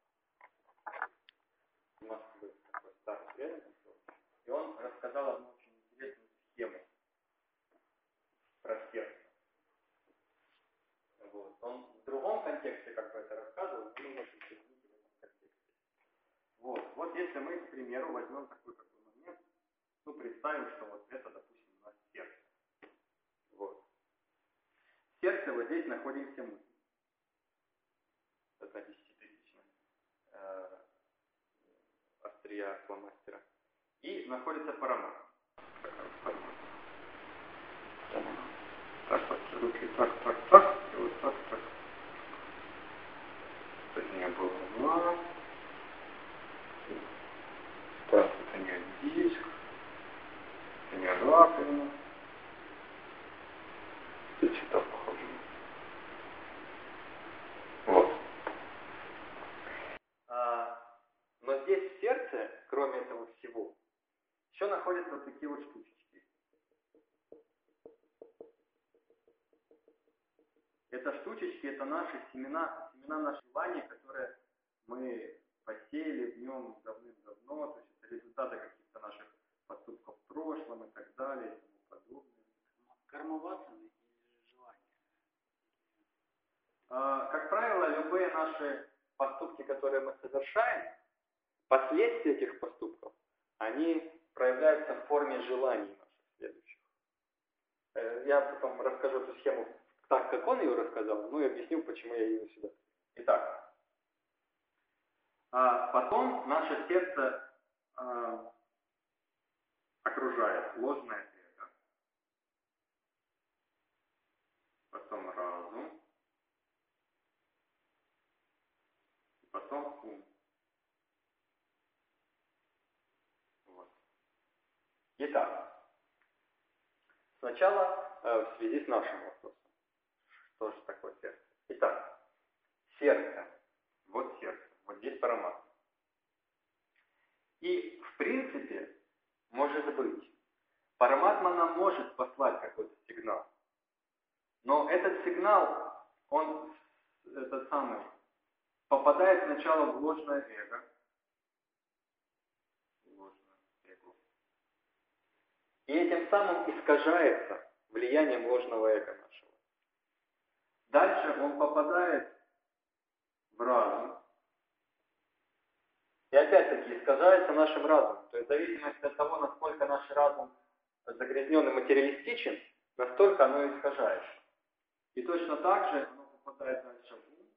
в Москве, такой старый преданный, и он рассказал одну очень интересную схему про сердце. Вот. Он в другом контексте как бы это рассказывал, но мы можем применить в этом контексте. Вот если мы, к примеру, возьмем такой момент, представим, что вот это, допустим, у нас сердце. Вот. Сердце, вот здесь находимся мы. Это 10-тысячная острия фломастера. И находится парамат. Так, руки, так, и вот так. Это не голова. Так, это не диск. Это не раковина. Это что-то похоже. Вот. Но здесь в сердце, кроме этого всего, еще находятся вот такие вот штучечки. Это штучечки, это наши семена наших желаний, которые мы посеяли в нем давным-давно, то есть это результаты каких-то наших поступков в прошлом и так далее, и тому подобное. Кармавасаны или желания? Как правило, любые наши поступки, которые мы совершаем, последствия этих поступков, они проявляются в форме желаний наших следующих. Я потом расскажу эту схему так, как он ее рассказал, и объясню, почему я ее сюда. Итак, потом наше сердце окружает ложное эго, потом разум, и потом ум. Вот. Итак, Сначала в связи с нашим вопросом. Что же такое сердце? Итак, сердце. Вот сердце. Вот здесь параматма. И в принципе, может быть, параматма нам может послать какой-то сигнал. Но этот сигнал, он попадает сначала в ложное эго. И этим самым искажается влиянием ложного эго нашего. Дальше он попадает в разум. И опять-таки искажается нашим разумом. То есть в зависимости от того, насколько наш разум загрязнен и материалистичен, настолько оно искажается. И точно так же оно попадает дальше в ум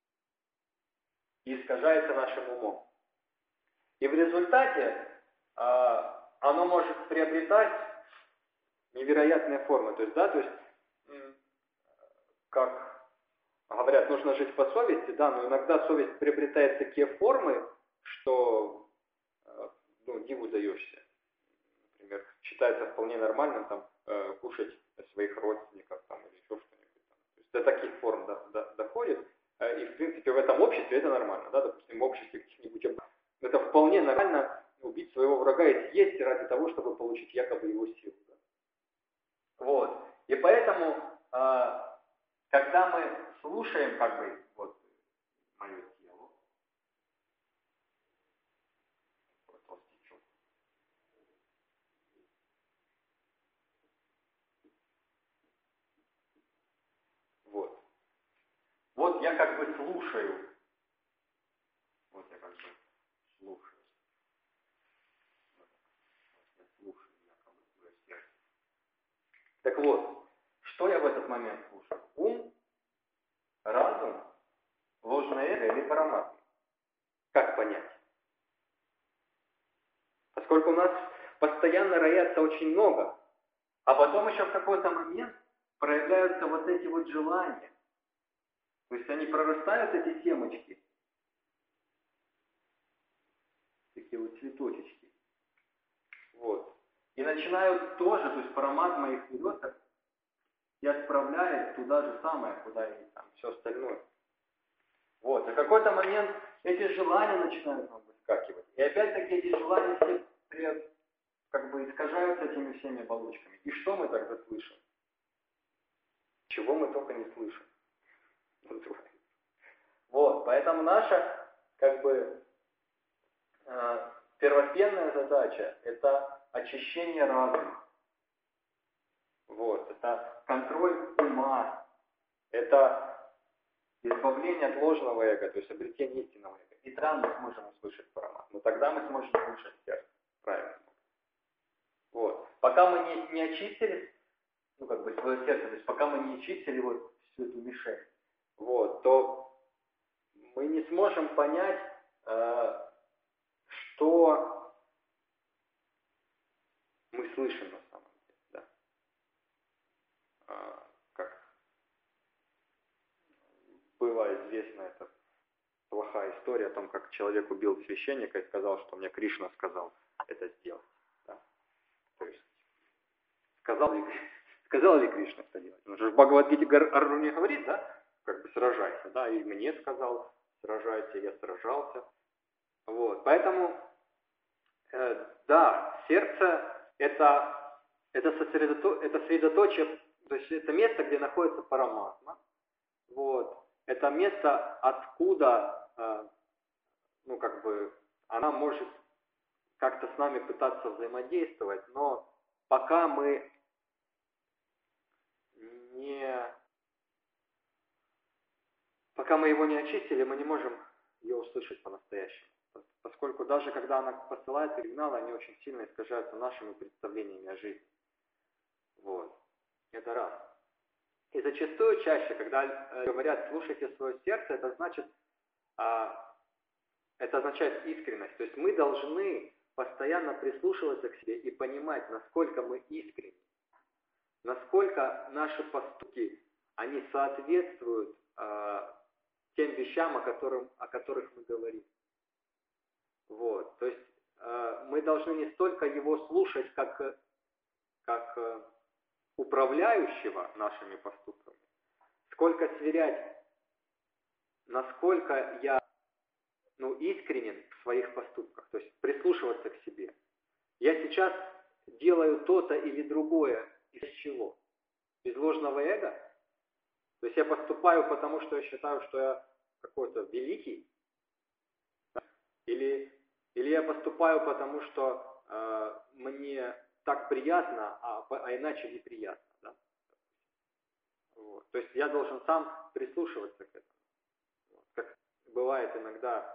и искажается нашим умом. И в результате оно может приобретать невероятные формы. То есть, как говорят, нужно жить по совести, но иногда совесть приобретает такие формы, что диву даешься. Например, считается вполне нормальным кушать своих родственников или еще что-нибудь. То есть до таких форм доходит. И в принципе в этом обществе это нормально. Допустим, в обществе каких-нибудь это вполне нормально убить своего врага и съесть ради того, чтобы получить якобы его силу. Вот. И поэтому, когда мы слушаем мое тело, вот я слушаю. Так вот, что я в этот момент слушаю? Ум, разум, ложное эго или параматма? Как понять? Поскольку у нас постоянно роятся очень много, а потом еще в какой-то момент проявляются вот эти вот желания. То есть они прорастают, эти семечки, такие вот цветочечки. Вот. И начинают тоже, то есть параматма их берет и отправляет туда же самое, куда и все остальное. Вот. И в какой-то момент эти желания начинают нам выскакивать. И опять-таки эти желания все искажаются этими всеми оболочками. И что мы тогда слышим? Чего мы только не слышим. Вот. Поэтому наша первостепенная задача – это очищение разума. Вот. Это контроль ума. Это избавление от ложного эго, то есть обретение истинного эго. И тогда мы сможем услышать параматму. Тогда мы сможем слышать сердце. Правильно. Вот. Пока мы не очистили, свое сердце, то есть пока мы не очистили всю эту мишень, то мы не сможем понять, что мы слышим на самом деле. Да? Как была известна эта плохая история о том, как человек убил священника и сказал, что мне Кришна сказал это сделать. Да? То есть, сказал ли Кришна это делать? Он же в Бхагавад-гите Арджуне говорит, сражайся, и мне сказал, сражайся, я сражался. Вот, поэтому, сердце это средоточие, то есть это место, где находится параматма. Вот, это место, откуда, она может как-то с нами пытаться взаимодействовать, но пока мы его не очистили, мы не можем ее услышать по-настоящему. Поскольку даже когда она посылает сигналы, они очень сильно искажаются нашими представлениями о жизни. Вот. Это раз. И зачастую чаще, когда говорят «слушайте свое сердце», это означает искренность. То есть мы должны постоянно прислушиваться к себе и понимать, насколько мы искренни. Насколько наши поступки, они соответствуют тем вещам, о которых мы говорим. Вот. То есть мы должны не столько его слушать, как управляющего нашими поступками, сколько сверять, насколько я искренен в своих поступках, то есть прислушиваться к себе. Я сейчас делаю то-то или другое из чего? Из ложного эго? То есть я поступаю, потому что я считаю, что я какой-то великий? Или я поступаю, потому что мне так приятно, а иначе неприятно? Да? Вот. То есть я должен сам прислушиваться к этому. Вот. Как бывает иногда,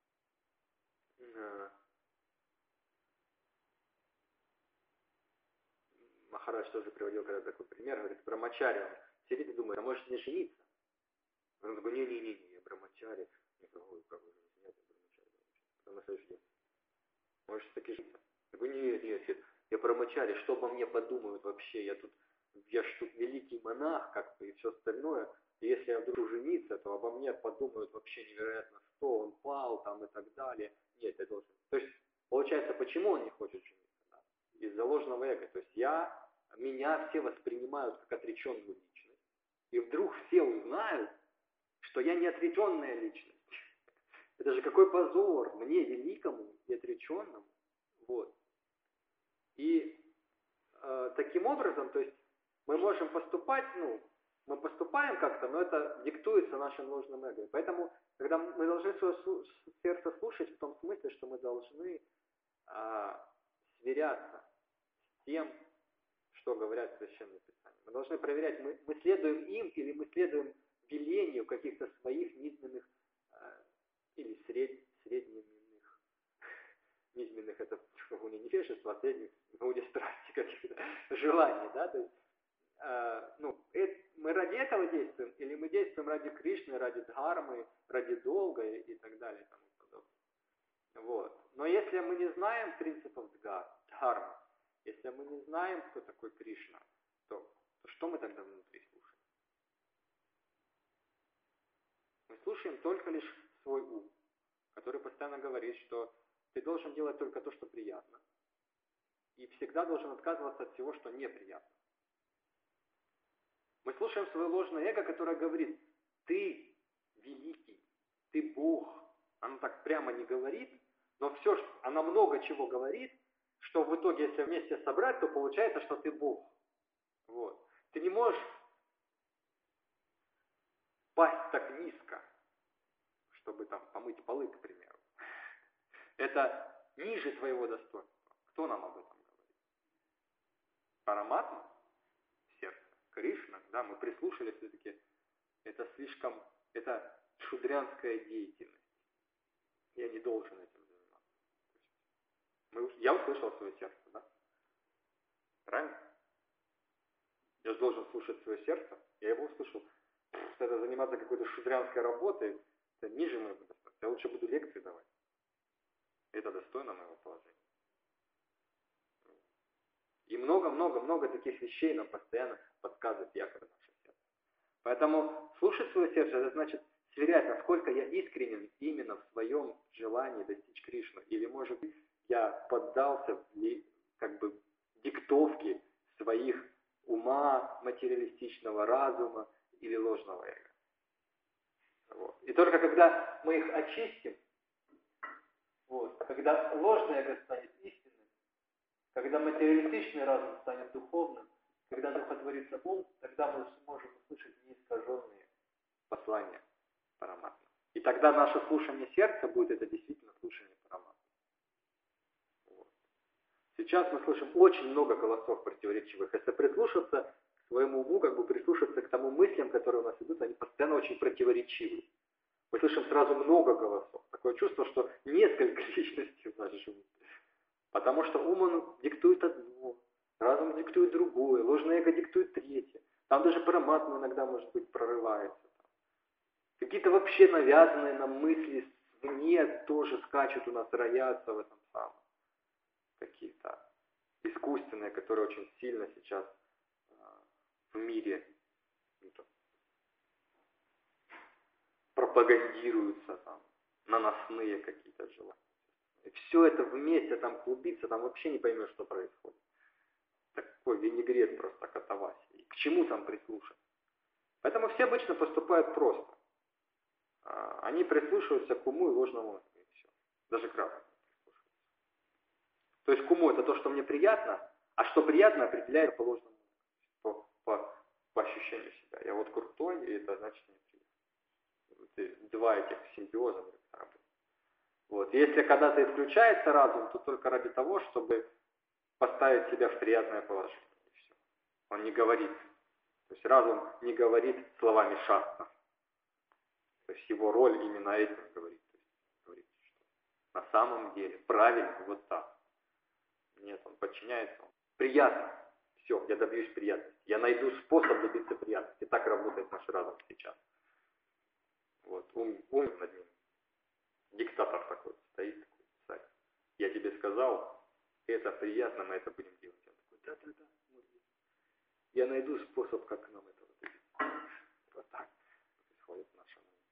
Махарадж тоже приводил когда такой пример, говорит, брамачари, он сидит и думает, а может не жениться? Он такой, не, я брамачари, никакой, как бы, нет, я брамачари. Потом на следующий день, можешь таки жениться? Я говорю, нет, я брамачари, что обо мне подумают вообще, я ж тут великий монах, как бы, и все остальное, и если я вдруг жениться, то обо мне подумают вообще невероятно, что он пал там и так далее. Нет, я должен. То есть, получается, почему он не хочет жениться? Да? Из-за ложного эго. То есть меня все воспринимают как отреченную личность, и вдруг все узнают, что я не отреченная личность. Это же какой позор мне, великому и отреченному. Вот. И таким образом, то есть мы можем поступать, мы поступаем как-то, но это диктуется нашим ложным эго. Поэтому, когда мы должны свое сердце слушать в том смысле, что мы должны сверяться с тем, что говорят Священные Писания. Мы должны проверять, мы следуем им или мы следуем велению каких-то своих низменных или среднеменных. Низменных это не невежество, а средних страсти каких-то, желаний, да, то есть, мы ради этого действуем, или мы действуем ради Кришны, ради дхармы, ради долга и так далее, и тому подобное. Вот. Но если мы не знаем принципов дхармы, если мы не знаем, кто такой Кришна, то что мы тогда внутри слушаем? Мы слушаем только лишь свой ум, который постоянно говорит, что ты должен делать только то, что приятно, и всегда должен отказываться от всего, что неприятно. Мы слушаем свое ложное эго, которое говорит, ты великий, ты Бог. Оно так прямо не говорит, но она много чего говорит, что в итоге, если вместе собрать, то получается, что ты Бог. Вот. Ты не можешь пасть так низко, чтобы там помыть полы, к примеру. Это ниже твоего достоинства. Кто нам об этом говорит? Параматма? Сердце. Кришна, да, мы прислушались все-таки. Это шудрянская деятельность. Я не должен этим заниматься. Я услышал свое сердце, да? Правильно? Я же должен слушать свое сердце. Я его услышал. Это заниматься какой-то шудрянской работой, это ниже моего достоинства. Я лучше буду лекции давать. Это достойно моего положения. И много-много-много таких вещей нам постоянно подсказывает якобы наше сердце. Поэтому слушать свое сердце, это значит сверять, насколько я искренен именно в своем желании достичь Кришны. Или, может быть, я поддался как бы диктовке своих ума, материалистичного разума или ложного эго. Вот. И только когда мы их очистим, когда ложное эго станет истинным, когда материалистичный разум станет духовным, когда духотворится ум, тогда мы сможем услышать неискаженные послания Параматмы. И тогда наше слушание сердца будет это действительно слушание Параматмы. Вот. Сейчас мы слышим очень много голосов противоречивых. Если прислушаться к своему уму, как бы прислушаться к тому мыслям, которые у нас идут, они постоянно очень противоречивы. Мы слышим сразу много голосов. Такое чувство, что несколько личностей в нас живут. Потому что ум, он диктует одно, разум диктует другое, ложное эго диктует третье. Там даже Параматма иногда, может быть, прорывается. Какие-то вообще навязанные нам мысли вне тоже скачут у нас, роятся в этом самом. Какие-то искусственные, которые очень сильно сейчас в мире пропагандируются, там, наносные какие-то желания. И все это вместе там клубится, там вообще не поймешь, что происходит. такой винегрет просто катавасия. И к чему там прислушаться? Поэтому все обычно поступают просто. Они прислушиваются к уму и ложному мозгу, и все. Даже крабы прислушиваются. То есть к уму это то, что мне приятно, а что приятно определяет по ложному мозгу, по ощущению себя. Я вот крутой, и это значит мне приятно. Два этих симбиоза работают. Вот. Если когда-то и включается разум, то только ради того, чтобы поставить себя в приятное положение. И все. Он не говорит. То есть разум не говорит словами шастра. То есть его роль именно этим говорит. То есть говорит, что на самом деле правильно вот так. Нет, он подчиняется. Приятно. Все, я добьюсь приятности. Я найду способ добиться приятности. Так работает наш разум сейчас. Вот, ум над ним. Диктатор такой стоит, такой царь. Я тебе сказал, это приятно, мы это будем делать. Он такой, да, я найду способ, как нам этого добиться. Вот так происходит в нашем уме.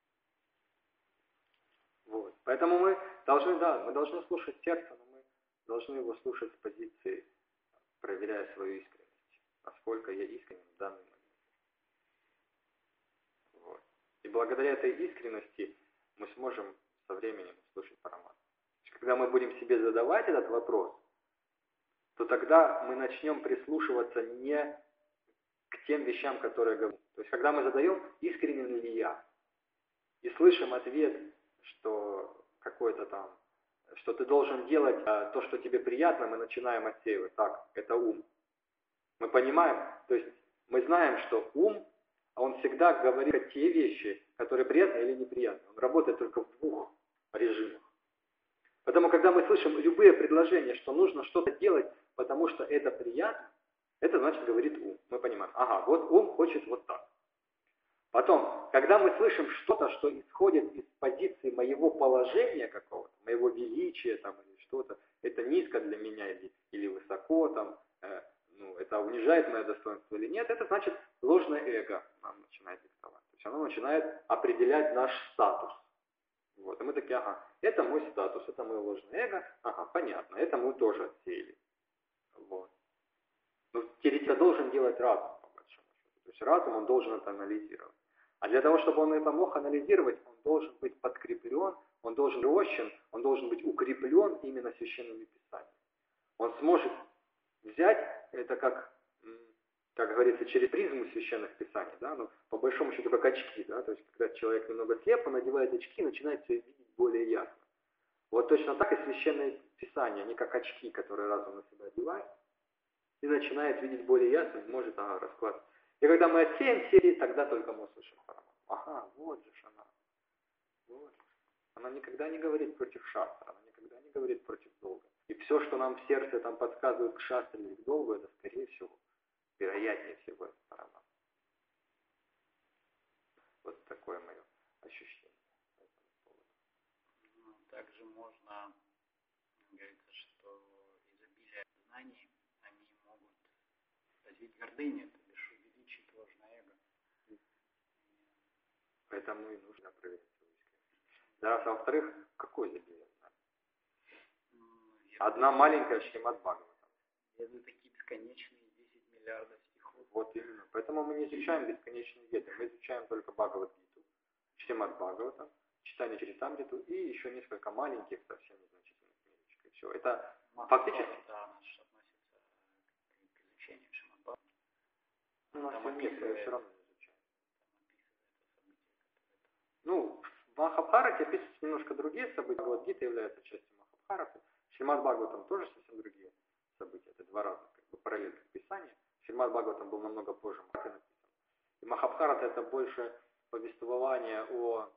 Вот. Поэтому мы должны слушать сердце, но мы должны его слушать с позиции, проверяя свою искренность. Насколько я искренен в данный момент. Вот. И благодаря этой искренности мы сможем со временем слушать парамат. Когда мы будем себе задавать этот вопрос, то тогда мы начнем прислушиваться не к тем вещам, которые говорим. То есть, когда мы задаем, искренен ли я, и слышим ответ, что какой-то там, что ты должен делать то, что тебе приятно, мы начинаем отсеивать. Так, это ум. Мы понимаем, то есть мы знаем, что ум, он всегда говорит те вещи, которые приятны или неприятны. Он работает только в двух режимах. Поэтому, когда мы слышим любые предложения, что нужно что-то делать, потому что это приятно, это значит говорит ум. Мы понимаем, ага, вот ум хочет вот так. Потом, когда мы слышим что-то, что исходит из позиции моего положения какого-то, моего величия там, или что-то, это низко для меня или высоко, там, это унижает мое достоинство или нет, это значит ложное эго нам начинает диктовать. То есть оно начинает определять наш статус. Вот, и мы такие, ага, это мой статус, это мое ложное эго, ага, понятно, это мы тоже отсеяли. Вот. Но теоретически должен делать разум, по большому счету. То есть разум, он должен это анализировать. А для того, чтобы он это мог анализировать, он должен быть подкреплен, он должен быть рощен, он должен быть укреплен именно священными писаниями. Он сможет взять это как говорится, через призму священных писаний, да, но по большому счету как очки, да, то есть когда человек немного слеп, он надевает очки и начинает все видеть более ясно. Вот точно так и священные писания, они как очки, которые разум на себя одевает, и начинает видеть более ясно, может расклад. И когда мы отсеем серии, тогда только мы услышим парамат. Ага, вот же она. Вот же. Она никогда не говорит против шастра, она никогда не говорит против долга. И все, что нам в сердце там подсказывает к шастре или к долгу, это скорее всего, вероятнее всего, это парамат. Вот такое мое ощущение по этому поводу. Также можно, говорится, что изобилие знаний, они могут развить гордыню, то бишь увеличить ложное эго. Поэтому и нужно проверять свою искренность. Да, а во-вторых, какое изобилие знаний? Одна маленькая Шримад Бхагаватам. Это такие бесконечные 10 миллиардов стихов. Вот именно. Поэтому мы не изучаем бесконечные веды, мы изучаем только Бхагавад-гиту, Шримад Бхагаватам, читание Чаритамриту и еще несколько маленьких, совсем незначительных книжечек. И все. Это фактически... Да, относится к изучению Шримад Бхагаватам. Там некоторые все равно не изучаем. Ну, в Махабхарате описываются немножко другие события. Бхагавад-гита является частью Махабхараты. Шримад Бхагаватам тоже совсем другие события. Это два разных параллельных писания. Шримад Бхагаватам был намного позже Махабхараты написан. И Махабхарата это больше повествование о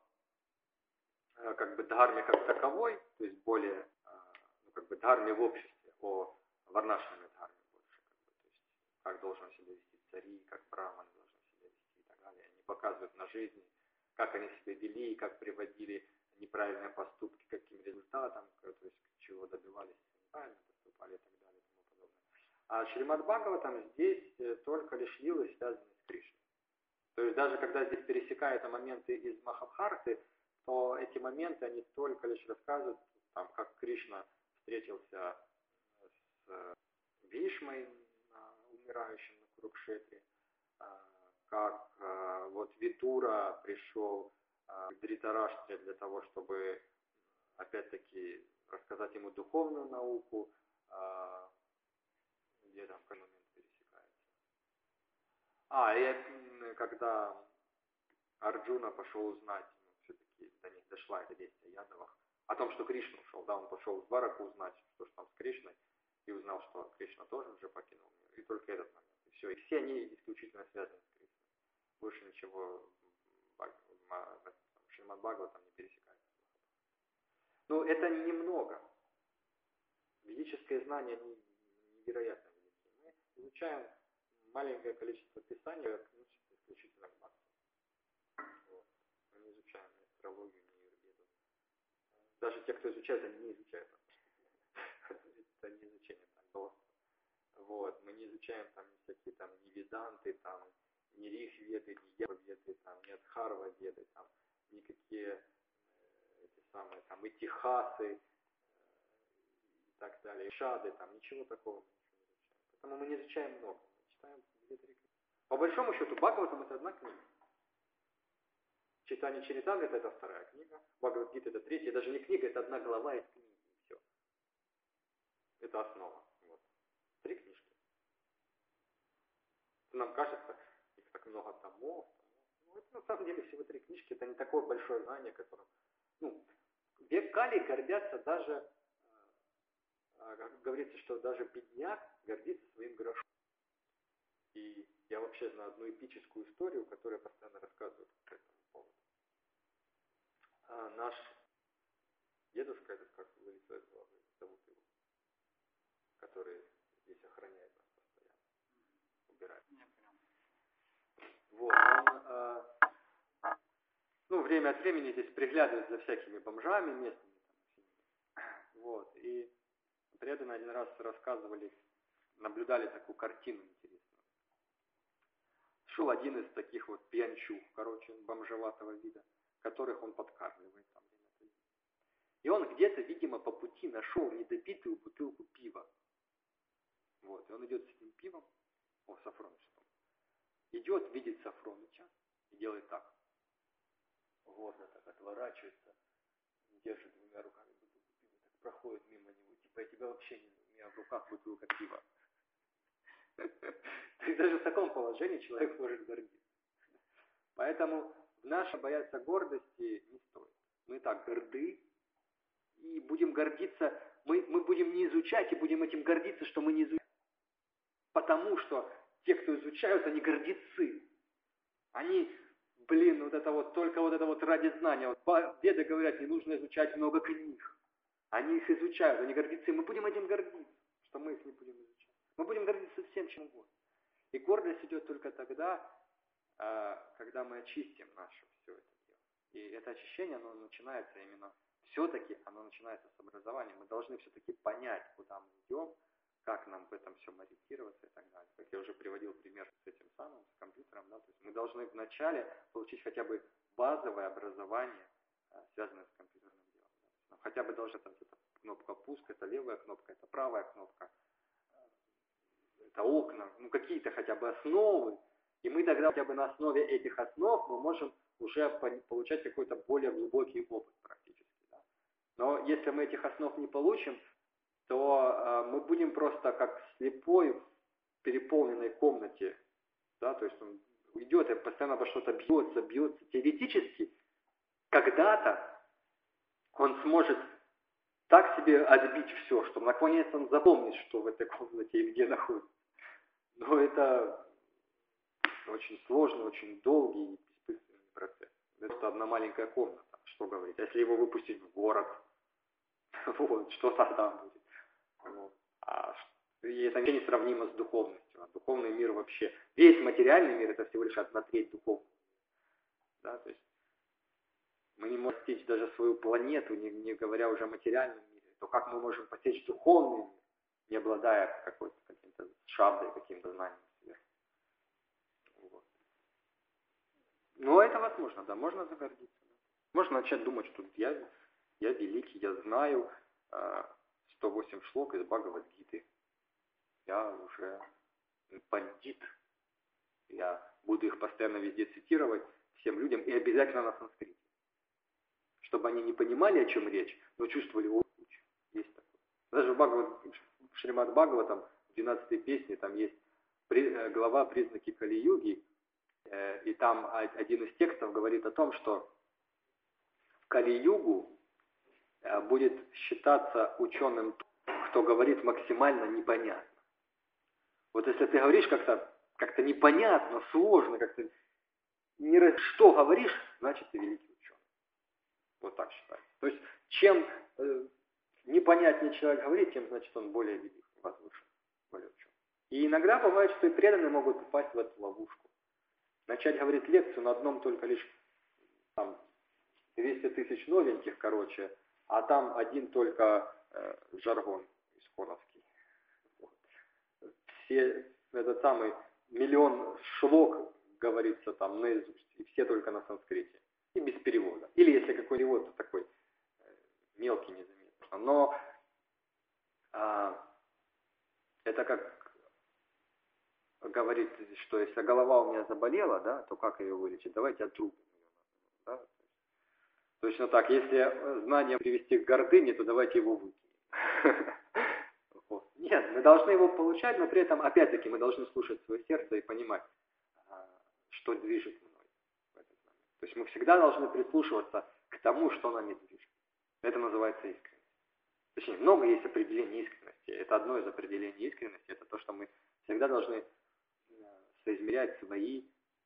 дхарме как таковой, то есть более дхарме в обществе, о варнашраме дхарме больше, то есть как должен себя вести цари, как браманы должны себя вести и так далее. Они показывают на жизни, как они себя вели, как приводили неправильные поступки к каким результатам, то есть чего добивались, неправильно поступали и так далее и тому подобное. А Шримад Бхагаватам здесь только лишь лилы, связанные с Кришной. То есть даже когда здесь пересекаются моменты из Махабхараты, то эти моменты, они только лишь рассказывают, как Кришна встретился с Бхишмой Дхартараштре для того, чтобы, опять-таки, рассказать ему духовную науку, где там какой момент пересекается. И когда Арджуна пошел узнать, все-таки до них дошла эта весть о Ядавах, о том, что Кришна ушел, да, он пошел в Двараку узнать, что же там с Кришной, и узнал, что Кришна тоже уже покинул мир, и только этот момент, и все. И все они исключительно связаны с Кришной. Больше ничего в Шримад Бхагаватам не пересекается. Но это немного. Ведическое знание невероятно великие. Мы изучаем маленькое количество писаний, исключительно в Бхакти. Вот. Мы не изучаем ни астрологию, ни аюрведу. Даже те, кто изучает, они не изучают. Это не изучение там. Вот. Мы не изучаем там всякие там ни веданты, там, ни рих-веды, ни ява-веды, там, ни адхарва-веды, там, никакие эти самые там итихасы и так далее, шады, там, ничего такого мы не изучаем. Поэтому мы не изучаем много. Мы читаем 2-3 книги. По большому счету, Бхагаватам это одна книга. Читание Чаритамрита это вторая книга, Бхагавад-гита это третья, даже не книга, это одна глава из книги, и все. Это основа. Вот. 3 книжки. Нам кажется, их так много томов. Ну, это на самом деле всего 3 книжки, это не такое большое знание, которым... Век Кали гордятся даже, как говорится, что даже бедняк гордится своим грошом. И я вообще знаю одну эпическую историю, которую я постоянно рассказываю по этому поводу. Наш дедушка, этот, как говорится, зовут его, который здесь охраняет нас постоянно, убирает. Вот, он, время от времени здесь приглядывает за всякими бомжами местными. Вот, и преданные один раз рассказывали, наблюдали такую картину интересную. Шел один из таких вот пьянчух, бомжеватого вида, которых он подкармливает там время от времени. И он где-то, видимо, по пути нашел недопитую бутылку пива. Вот, и он идет с этим пивом, Сафроныч, идет, видит Сафроныча и делает так. Гордо так отворачивается, держит 2 руками бутылку пива, так проходит мимо него, типа я тебя вообще не знаю, у меня в руках бутылка пива. То есть даже в таком положении человек может гордиться. Поэтому наши бояться гордости не стоит. Мы так горды и будем гордиться, мы будем не изучать и будем этим гордиться, что мы не изучаем. Потому что те, кто изучают, они гордецы. Они, только ради знания. Веды говорят, не нужно изучать много книг. Они их изучают, они гордятся, и мы будем этим гордиться, что мы их не будем изучать. Мы будем гордиться всем, чем угодно. И гордость идет только тогда, когда мы очистим наше все это дело. И это очищение, оно начинается именно, все-таки оно начинается с образования. Мы должны все-таки понять, куда мы идем, как нам в этом всем ориентироваться и так далее. Как я уже приводил пример с этим самым, с компьютером, да, то есть мы должны вначале получить хотя бы базовое образование, связанное с компьютерным делом. Да. Хотя бы должна быть эта кнопка пуск, это левая кнопка, это правая кнопка, это окна, какие-то хотя бы основы, и мы тогда хотя бы на основе этих основ мы можем уже получать какой-то более глубокий опыт практически. Да. Но если мы этих основ не получим, то мы будем просто как слепой в переполненной комнате, да, то есть он идет и постоянно обо что-то бьется. Теоретически, когда-то он сможет так себе отбить все, что наконец он запомнит, что в этой комнате и где находится. Но это очень сложный, очень долгий и бессмысленный процесс. Это одна маленькая комната, что говорить. Если его выпустить в город, вот, что тогда будет? И это вообще не сравнимо с духовностью. Духовный мир вообще, весь материальный мир это всего лишь 1/3 духовного. Да, то есть мы не можем постичь даже свою планету, не говоря уже о материальном мире. То как мы можем постичь духовный мир, не обладая каким-то шабдой, каким-то знанием сверху. Вот. Но это возможно, да, можно загордиться. Да. Можно начать думать, что я великий, я знаю 108 шлок из Бхагавад-гиты. Я уже пандит. Я буду их постоянно везде цитировать всем людям и обязательно на санскрите. чтобы они не понимали, о чем речь, но чувствовали, о, есть такое. Даже в Шримад Бхагаватам, в 12-й песне, там есть глава «Признаки Кали-юги», и там один из текстов говорит о том, что в Кали-югу будет считаться ученым тот, кто говорит максимально непонятно. Вот если ты говоришь как-то непонятно, сложно, как-то что говоришь, значит ты великий ученый. Вот так считается. То есть чем непонятнее человек говорит, тем значит он более велик, возвышен, более ученый. И иногда бывает, что и преданные могут попасть в эту ловушку. Начать говорить лекцию на одном только лишь там 200 тысяч новеньких, короче, а там один только жаргон исходовский. Вот. Все, этот самый миллион шлок говорится там наизусть, и все только на санскрите. И без перевода. Или если какой перевод, то такой мелкий, незаметный. Но это как говорит, что если голова у меня заболела, да, то как ее вылечить? Давайте отрубим ее. Да? Точно так, если знание привести к гордыне, то давайте его выкинем. Нет, мы должны его получать, но при этом, опять-таки, мы должны слушать свое сердце и понимать, что движет мной в этот момент. То есть мы всегда должны прислушиваться к тому, что нами движет. Это называется искренность. Точнее, много есть определений искренности. Это одно из определений искренности. Это то, что мы всегда должны соизмерять свои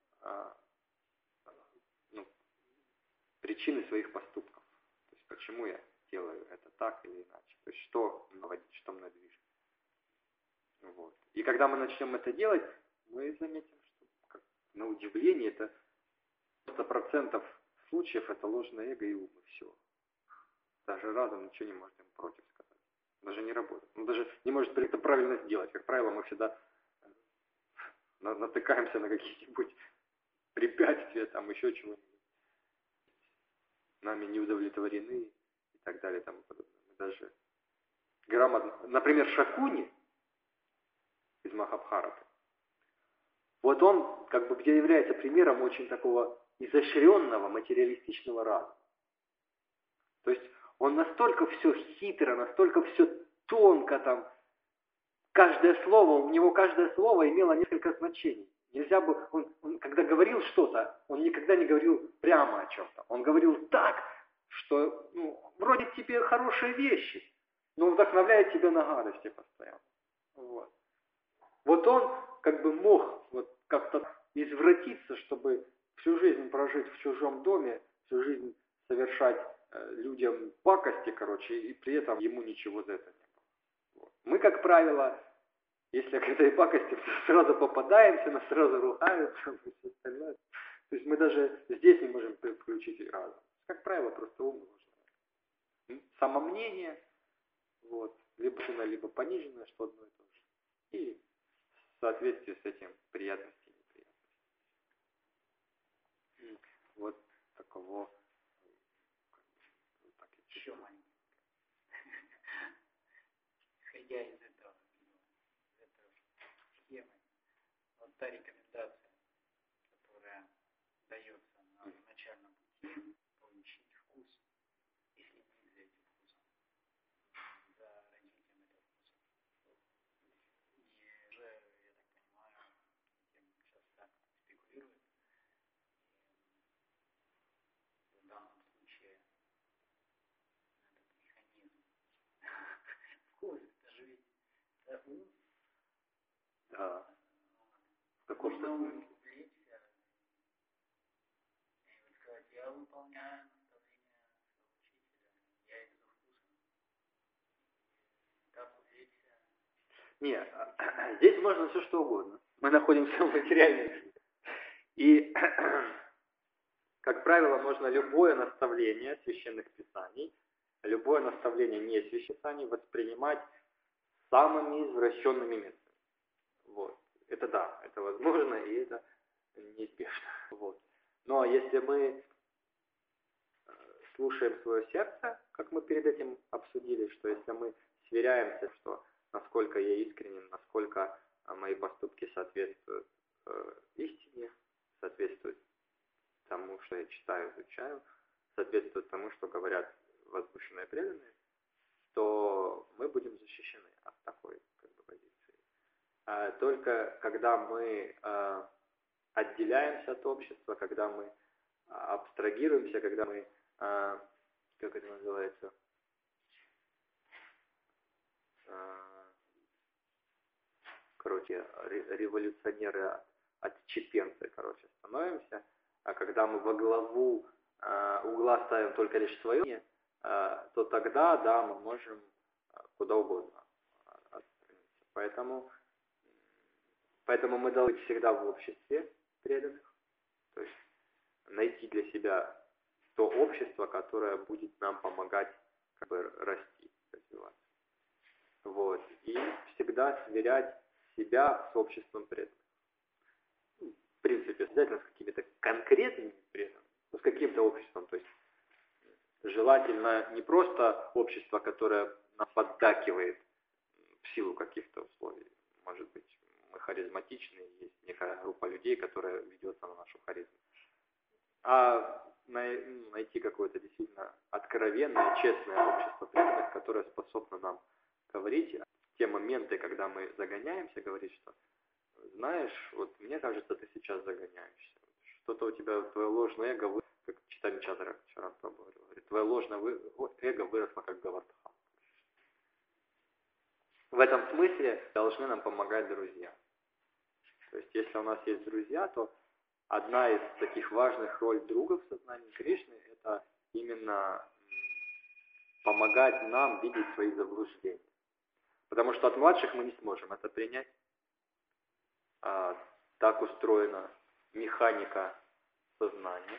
причины своих поступков. То есть почему я делаю это так или иначе. То есть что наводит, что мной движет. Вот. И когда мы начнем это делать, мы заметим, что на удивление это 100% случаев это ложное эго и ум, и все. Даже разум ничего не может им против сказать. Даже не работает. Он даже не может это правильно сделать. Как правило, мы всегда натыкаемся на какие-нибудь препятствия, там еще чего-нибудь. Нами не удовлетворены и так далее и тому подобное. Мы даже грамотно... Например, Шакуни из Махабхараты. Вот он как бы является примером очень такого изощренного материалистичного разума. То есть он настолько все хитро, настолько все тонко там, у него каждое слово имело несколько значений. Нельзя бы, он когда говорил что-то, он никогда не говорил прямо о чем-то. Он говорил так, что вроде тебе хорошие вещи, но вдохновляет тебя на гадости постоянно. Вот он как бы мог вот как-то извратиться, чтобы всю жизнь прожить в чужом доме, всю жизнь совершать людям пакости, короче, и при этом ему ничего за это не было. Мы, как правило, если к этой пакости сразу попадаемся, нас сразу ругаются и все остальное. То есть мы даже здесь не можем включить разум. Как правило, просто ум нужно. Самомнение, либо сильно, либо пониженное, что одно и то же. И в соответствии с этим приятности и неприятности. Вот таково. Еще маленький. Исходя из этой схемы, вот та рекомендация, которая дается на начальном пути, получить вкус и следить за этим вкусом, за развитием этого вкуса. И уже, я так понимаю, этим сейчас так спекулируют. В данном случае этот механизм. Вкус, это же ведь ум. Да. В каком-то смысле. Увлечься и вот сказать, я выполняю наставления своего учителя, я иду за вкусом. Так увлечься. Нет, здесь можно все что угодно. Мы находимся в материальной мире. И, как правило, можно любое наставление священных писаний, любое наставление не священных писаний воспринимать самыми извращенными методами. Это да, это возможно, и это неизбежно. Но если мы слушаем свое сердце, как мы перед этим обсудили, что если мы сверяемся, что насколько я искренен, насколько мои поступки соответствуют истине, соответствуют тому, что я читаю, изучаю, соответствуют тому, что говорят будем защищены от такой как бы позиции. Только когда мы отделяемся от общества, когда мы абстрагируемся, когда мы, как это называется, революционеры, отчепенцы, становимся, а когда мы во главу угла ставим только лишь свое мнение, то тогда, да, мы можем куда угодно отстраниться. Поэтому мы должны быть всегда в обществе преданных, то есть найти для себя то общество, которое будет нам помогать как бы расти, развиваться. Вот. И всегда сверять себя с обществом преданных. В принципе, обязательно с какими-то конкретными преданными, но с каким-то обществом. То есть желательно не просто общество, которое нам поддакивает в силу каких-то условий. Может быть, мы харизматичны, есть некая группа людей, которая ведется на нашу харизму. А найти какое-то действительно откровенное, честное общество преданных, которое способно нам говорить в те моменты, когда мы загоняемся, говорить, что знаешь, вот мне кажется, ты сейчас загоняешься. Что-то у тебя, твое ложное эго, как Чайтанья Чаритамрит вчера говорил, говорит, твое ложное эго выросло как Гавардхан. В этом смысле должны нам помогать друзья. То есть, если у нас есть друзья, то одна из таких важных ролей друга в сознании Кришны – это именно помогать нам видеть свои заблуждения. Потому что от младших мы не сможем это принять. Так устроена механика сознания.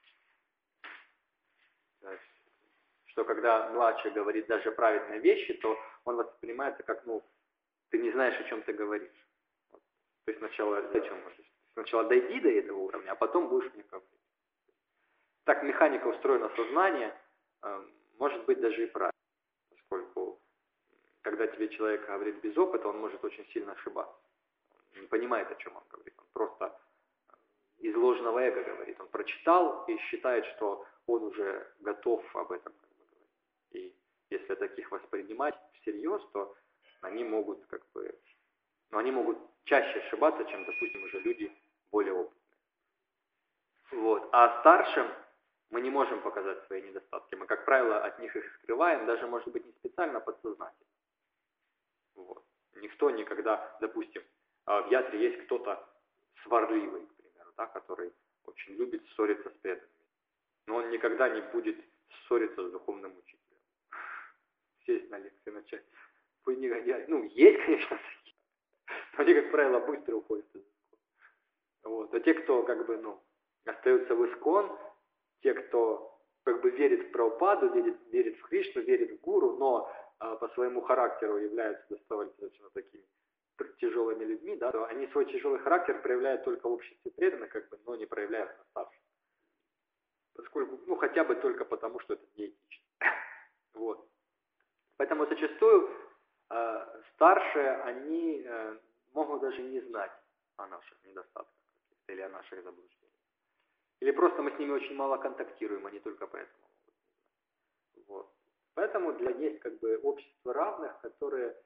Что когда младший говорит даже правильные вещи, то он воспринимается как, ты не знаешь, о чем ты говоришь. То есть сначала дойди до этого уровня, а потом будешь мне говорить. Так механика устроена сознание, может быть даже и правильно. Поскольку, когда тебе человек говорит без опыта, он может очень сильно ошибаться. Он не понимает, о чем он говорит. Он просто из ложного эго говорит. Он прочитал и считает, что он уже готов об этом говорить. И если таких воспринимать всерьез, то они могут они могут чаще ошибаться, чем, допустим, уже люди более опытные. Вот. А старшим мы не можем показать свои недостатки. Мы, как правило, от них их скрываем, даже, может быть, не специально, а подсознательно. Вот. Никто никогда, допустим, в ятре есть кто-то сварливый, к примеру, да, который очень любит ссориться с преданными. Но он никогда не будет ссориться с духовным учителем. Сесть на лекции, начать. Вы негодяй. Есть, конечно, такие. Но они, как правило, быстро уходят из ИСККОН. Вот. А те, кто, остаются в ИСККОН, те, кто, верит в Прабхупаду, верит в Кришну, верит в Гуру, но по своему характеру являются достаточно такими тяжелыми людьми, да, то они свой тяжелый характер проявляют только в обществе преданных, но не проявляют на старших. Поскольку, хотя бы только потому, что это неэтично. Вот. Поэтому зачастую старшие, они могут даже не знать о наших недостатках или о наших заблуждениях. Или просто мы с ними очень мало контактируем, они только поэтому могут не знать. Вот. Поэтому есть общество равных, которые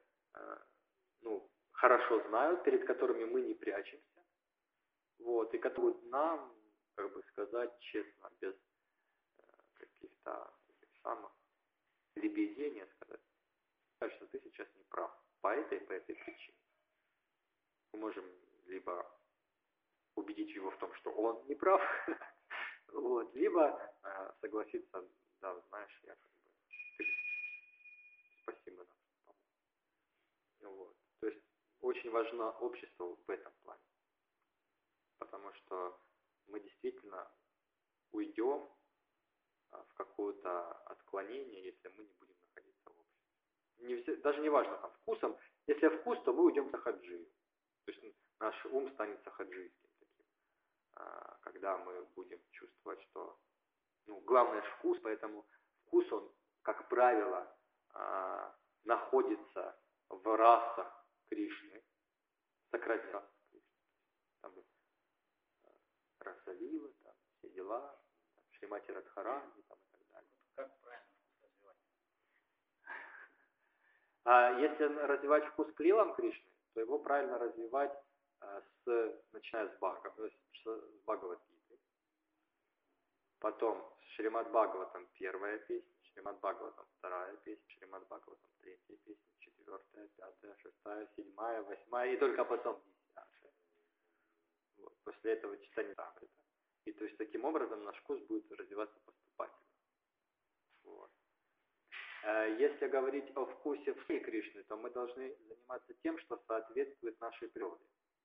хорошо знают, перед которыми мы не прячемся, вот, и которые нам, сказать честно, без каких-то самых лебезений, сказать, что ты сейчас не прав по этой причине. Мы можем либо убедить его в том, что он не прав, вот, либо согласиться, да, знаешь, спасибо, да, вот. То есть очень важно общество в этом плане, потому что мы действительно уйдем в какое-то отклонение, если мы не будем находиться в обществе. Даже не важно там вкусом, если вкус, то мы уйдем в сахаджию. То есть наш ум станет сахаджийским таким, когда мы будем чувствовать, что главное вкус, поэтому вкус, он, как правило, находится в расах Кришны, сакральных расах Кришны. Там Расалила, там все дела, Шримати Радхарани, там и так далее. Как правильно вкус развивать? А если развивать вкус к лилам Кришны, то его правильно развивать, начиная с Бхагавад-гиты. Потом Шримад Бхагаватам первая песня, Шримад Бхагаватам вторая песня, Шримад Бхагаватам третья песня, четвертая, пятая, шестая, седьмая, восьмая и только потом 10-я. Вот. После этого читания Амрита. И то есть таким образом наш вкус будет развиваться поступательно. Вот. Если говорить о вкусе в Кришны, то мы должны заниматься тем, что соответствует нашей природе.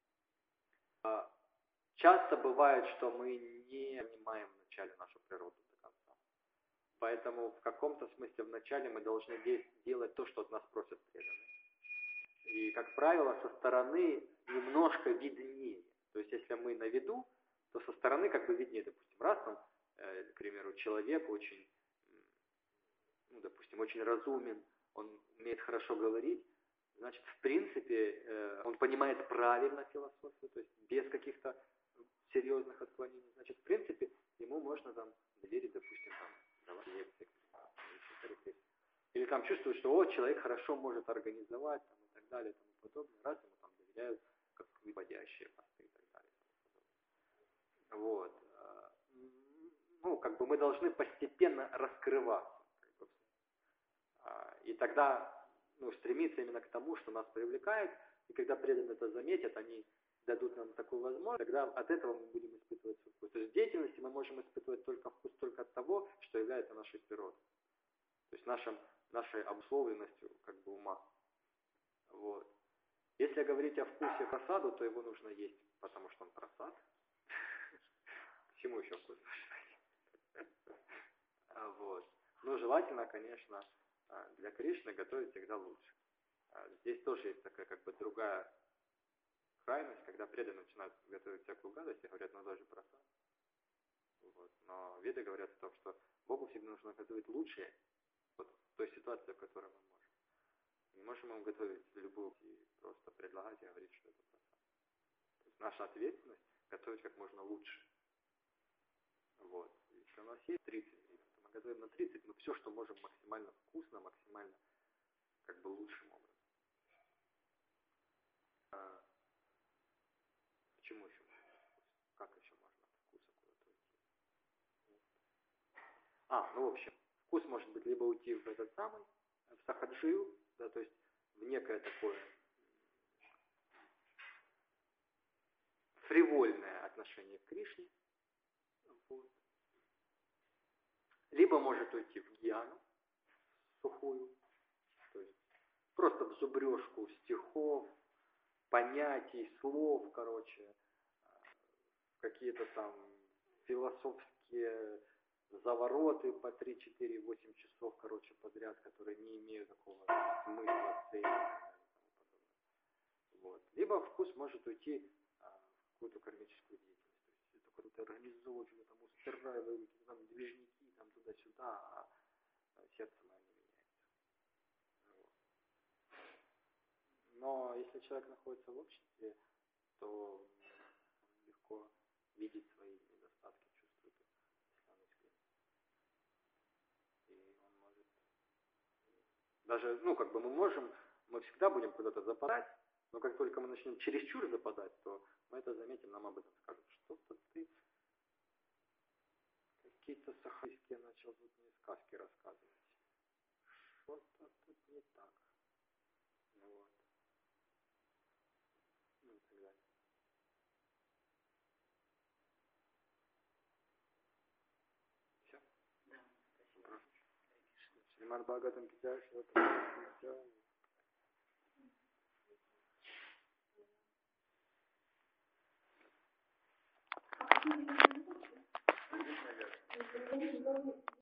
Часто бывает, что мы не понимаем вначале нашу природу до конца. Поэтому в каком-то смысле вначале мы должны делать то, что от нас просят преданные. И, как правило, со стороны немножко виднее. То есть, если мы на виду, то со стороны как бы виднее. Допустим, раз там, к примеру, человек очень, допустим, очень разумен, он умеет хорошо говорить, значит, в принципе, он понимает правильно философию, то есть без каких-то серьезных отклонений. Значит, в принципе, ему можно там доверить, допустим, там, давать лекции, или там чувствует, что человек хорошо может организовать, там, и так далее, и тому подобное, раз ему там доверяют как выводящие посты и так далее, и тому подобное. Вот. Как бы мы должны постепенно раскрываться. Как бы. И тогда стремиться именно к тому, что нас привлекает, и когда преданные это заметят, они дадут нам такую возможность, тогда от этого мы будем испытывать свой вкус. То есть в деятельности мы можем испытывать только вкус только от того, что является нашей природой. То есть нашей обусловленностью как бы ума. Вот. Если говорить о вкусе просаду, то его нужно есть, потому что он просад. К чему еще вкус нужно? Вот. Но желательно, конечно, для Кришны готовить всегда лучше. Здесь тоже есть такая как бы другая крайность, когда преданные начинают готовить всякую гадость и говорят, даже просад. Вот. Но веды говорят о том, что Богу всегда нужно готовить лучшее, вот в той ситуации, в которой мы можем. Не можем ему готовить любую и просто предлагать и говорить, что это просад. То есть наша ответственность готовить как можно лучше. Вот. Если у нас есть 30 гривен, то мы готовим на 30, но все, что можем, максимально вкусно, максимально как бы лучшим образом. Почему еще можно вкус? Как еще можно от вкуса куда-то уйти? В общем, вкус может быть либо уйти в этот самый, в сахаджию, да, то есть в некое такое фривольное отношение к Кришне, вот. Либо может уйти в гьяну, сухую, то есть просто в зубрежку стихов, понятий, слов, какие-то там философские завороты по 3, 4, 8 часов, подряд, которые не имеют такого смысла, цели и так далее. Вот. Либо вкус может уйти в какую-то кармическую деятельность. То есть это какое-то организовывание, там устраиваем, там движники, там туда-сюда, а сердце мое не меняется. Вот. Но если человек находится в обществе, то он легко видит свои недостатки, чувствует их, если он искренне. И он может... Даже, мы всегда будем куда-то западать, но как только мы начнем чересчур западать, то мы это заметим, нам об этом скажут. Что-то ты какие-то сахарские начал тут мне сказки рассказывать. Что-то тут не так. Вот. И так далее. Все? Да, спасибо. Шримад Бхагаватам Гита, Шримад Бхагаватам Гита.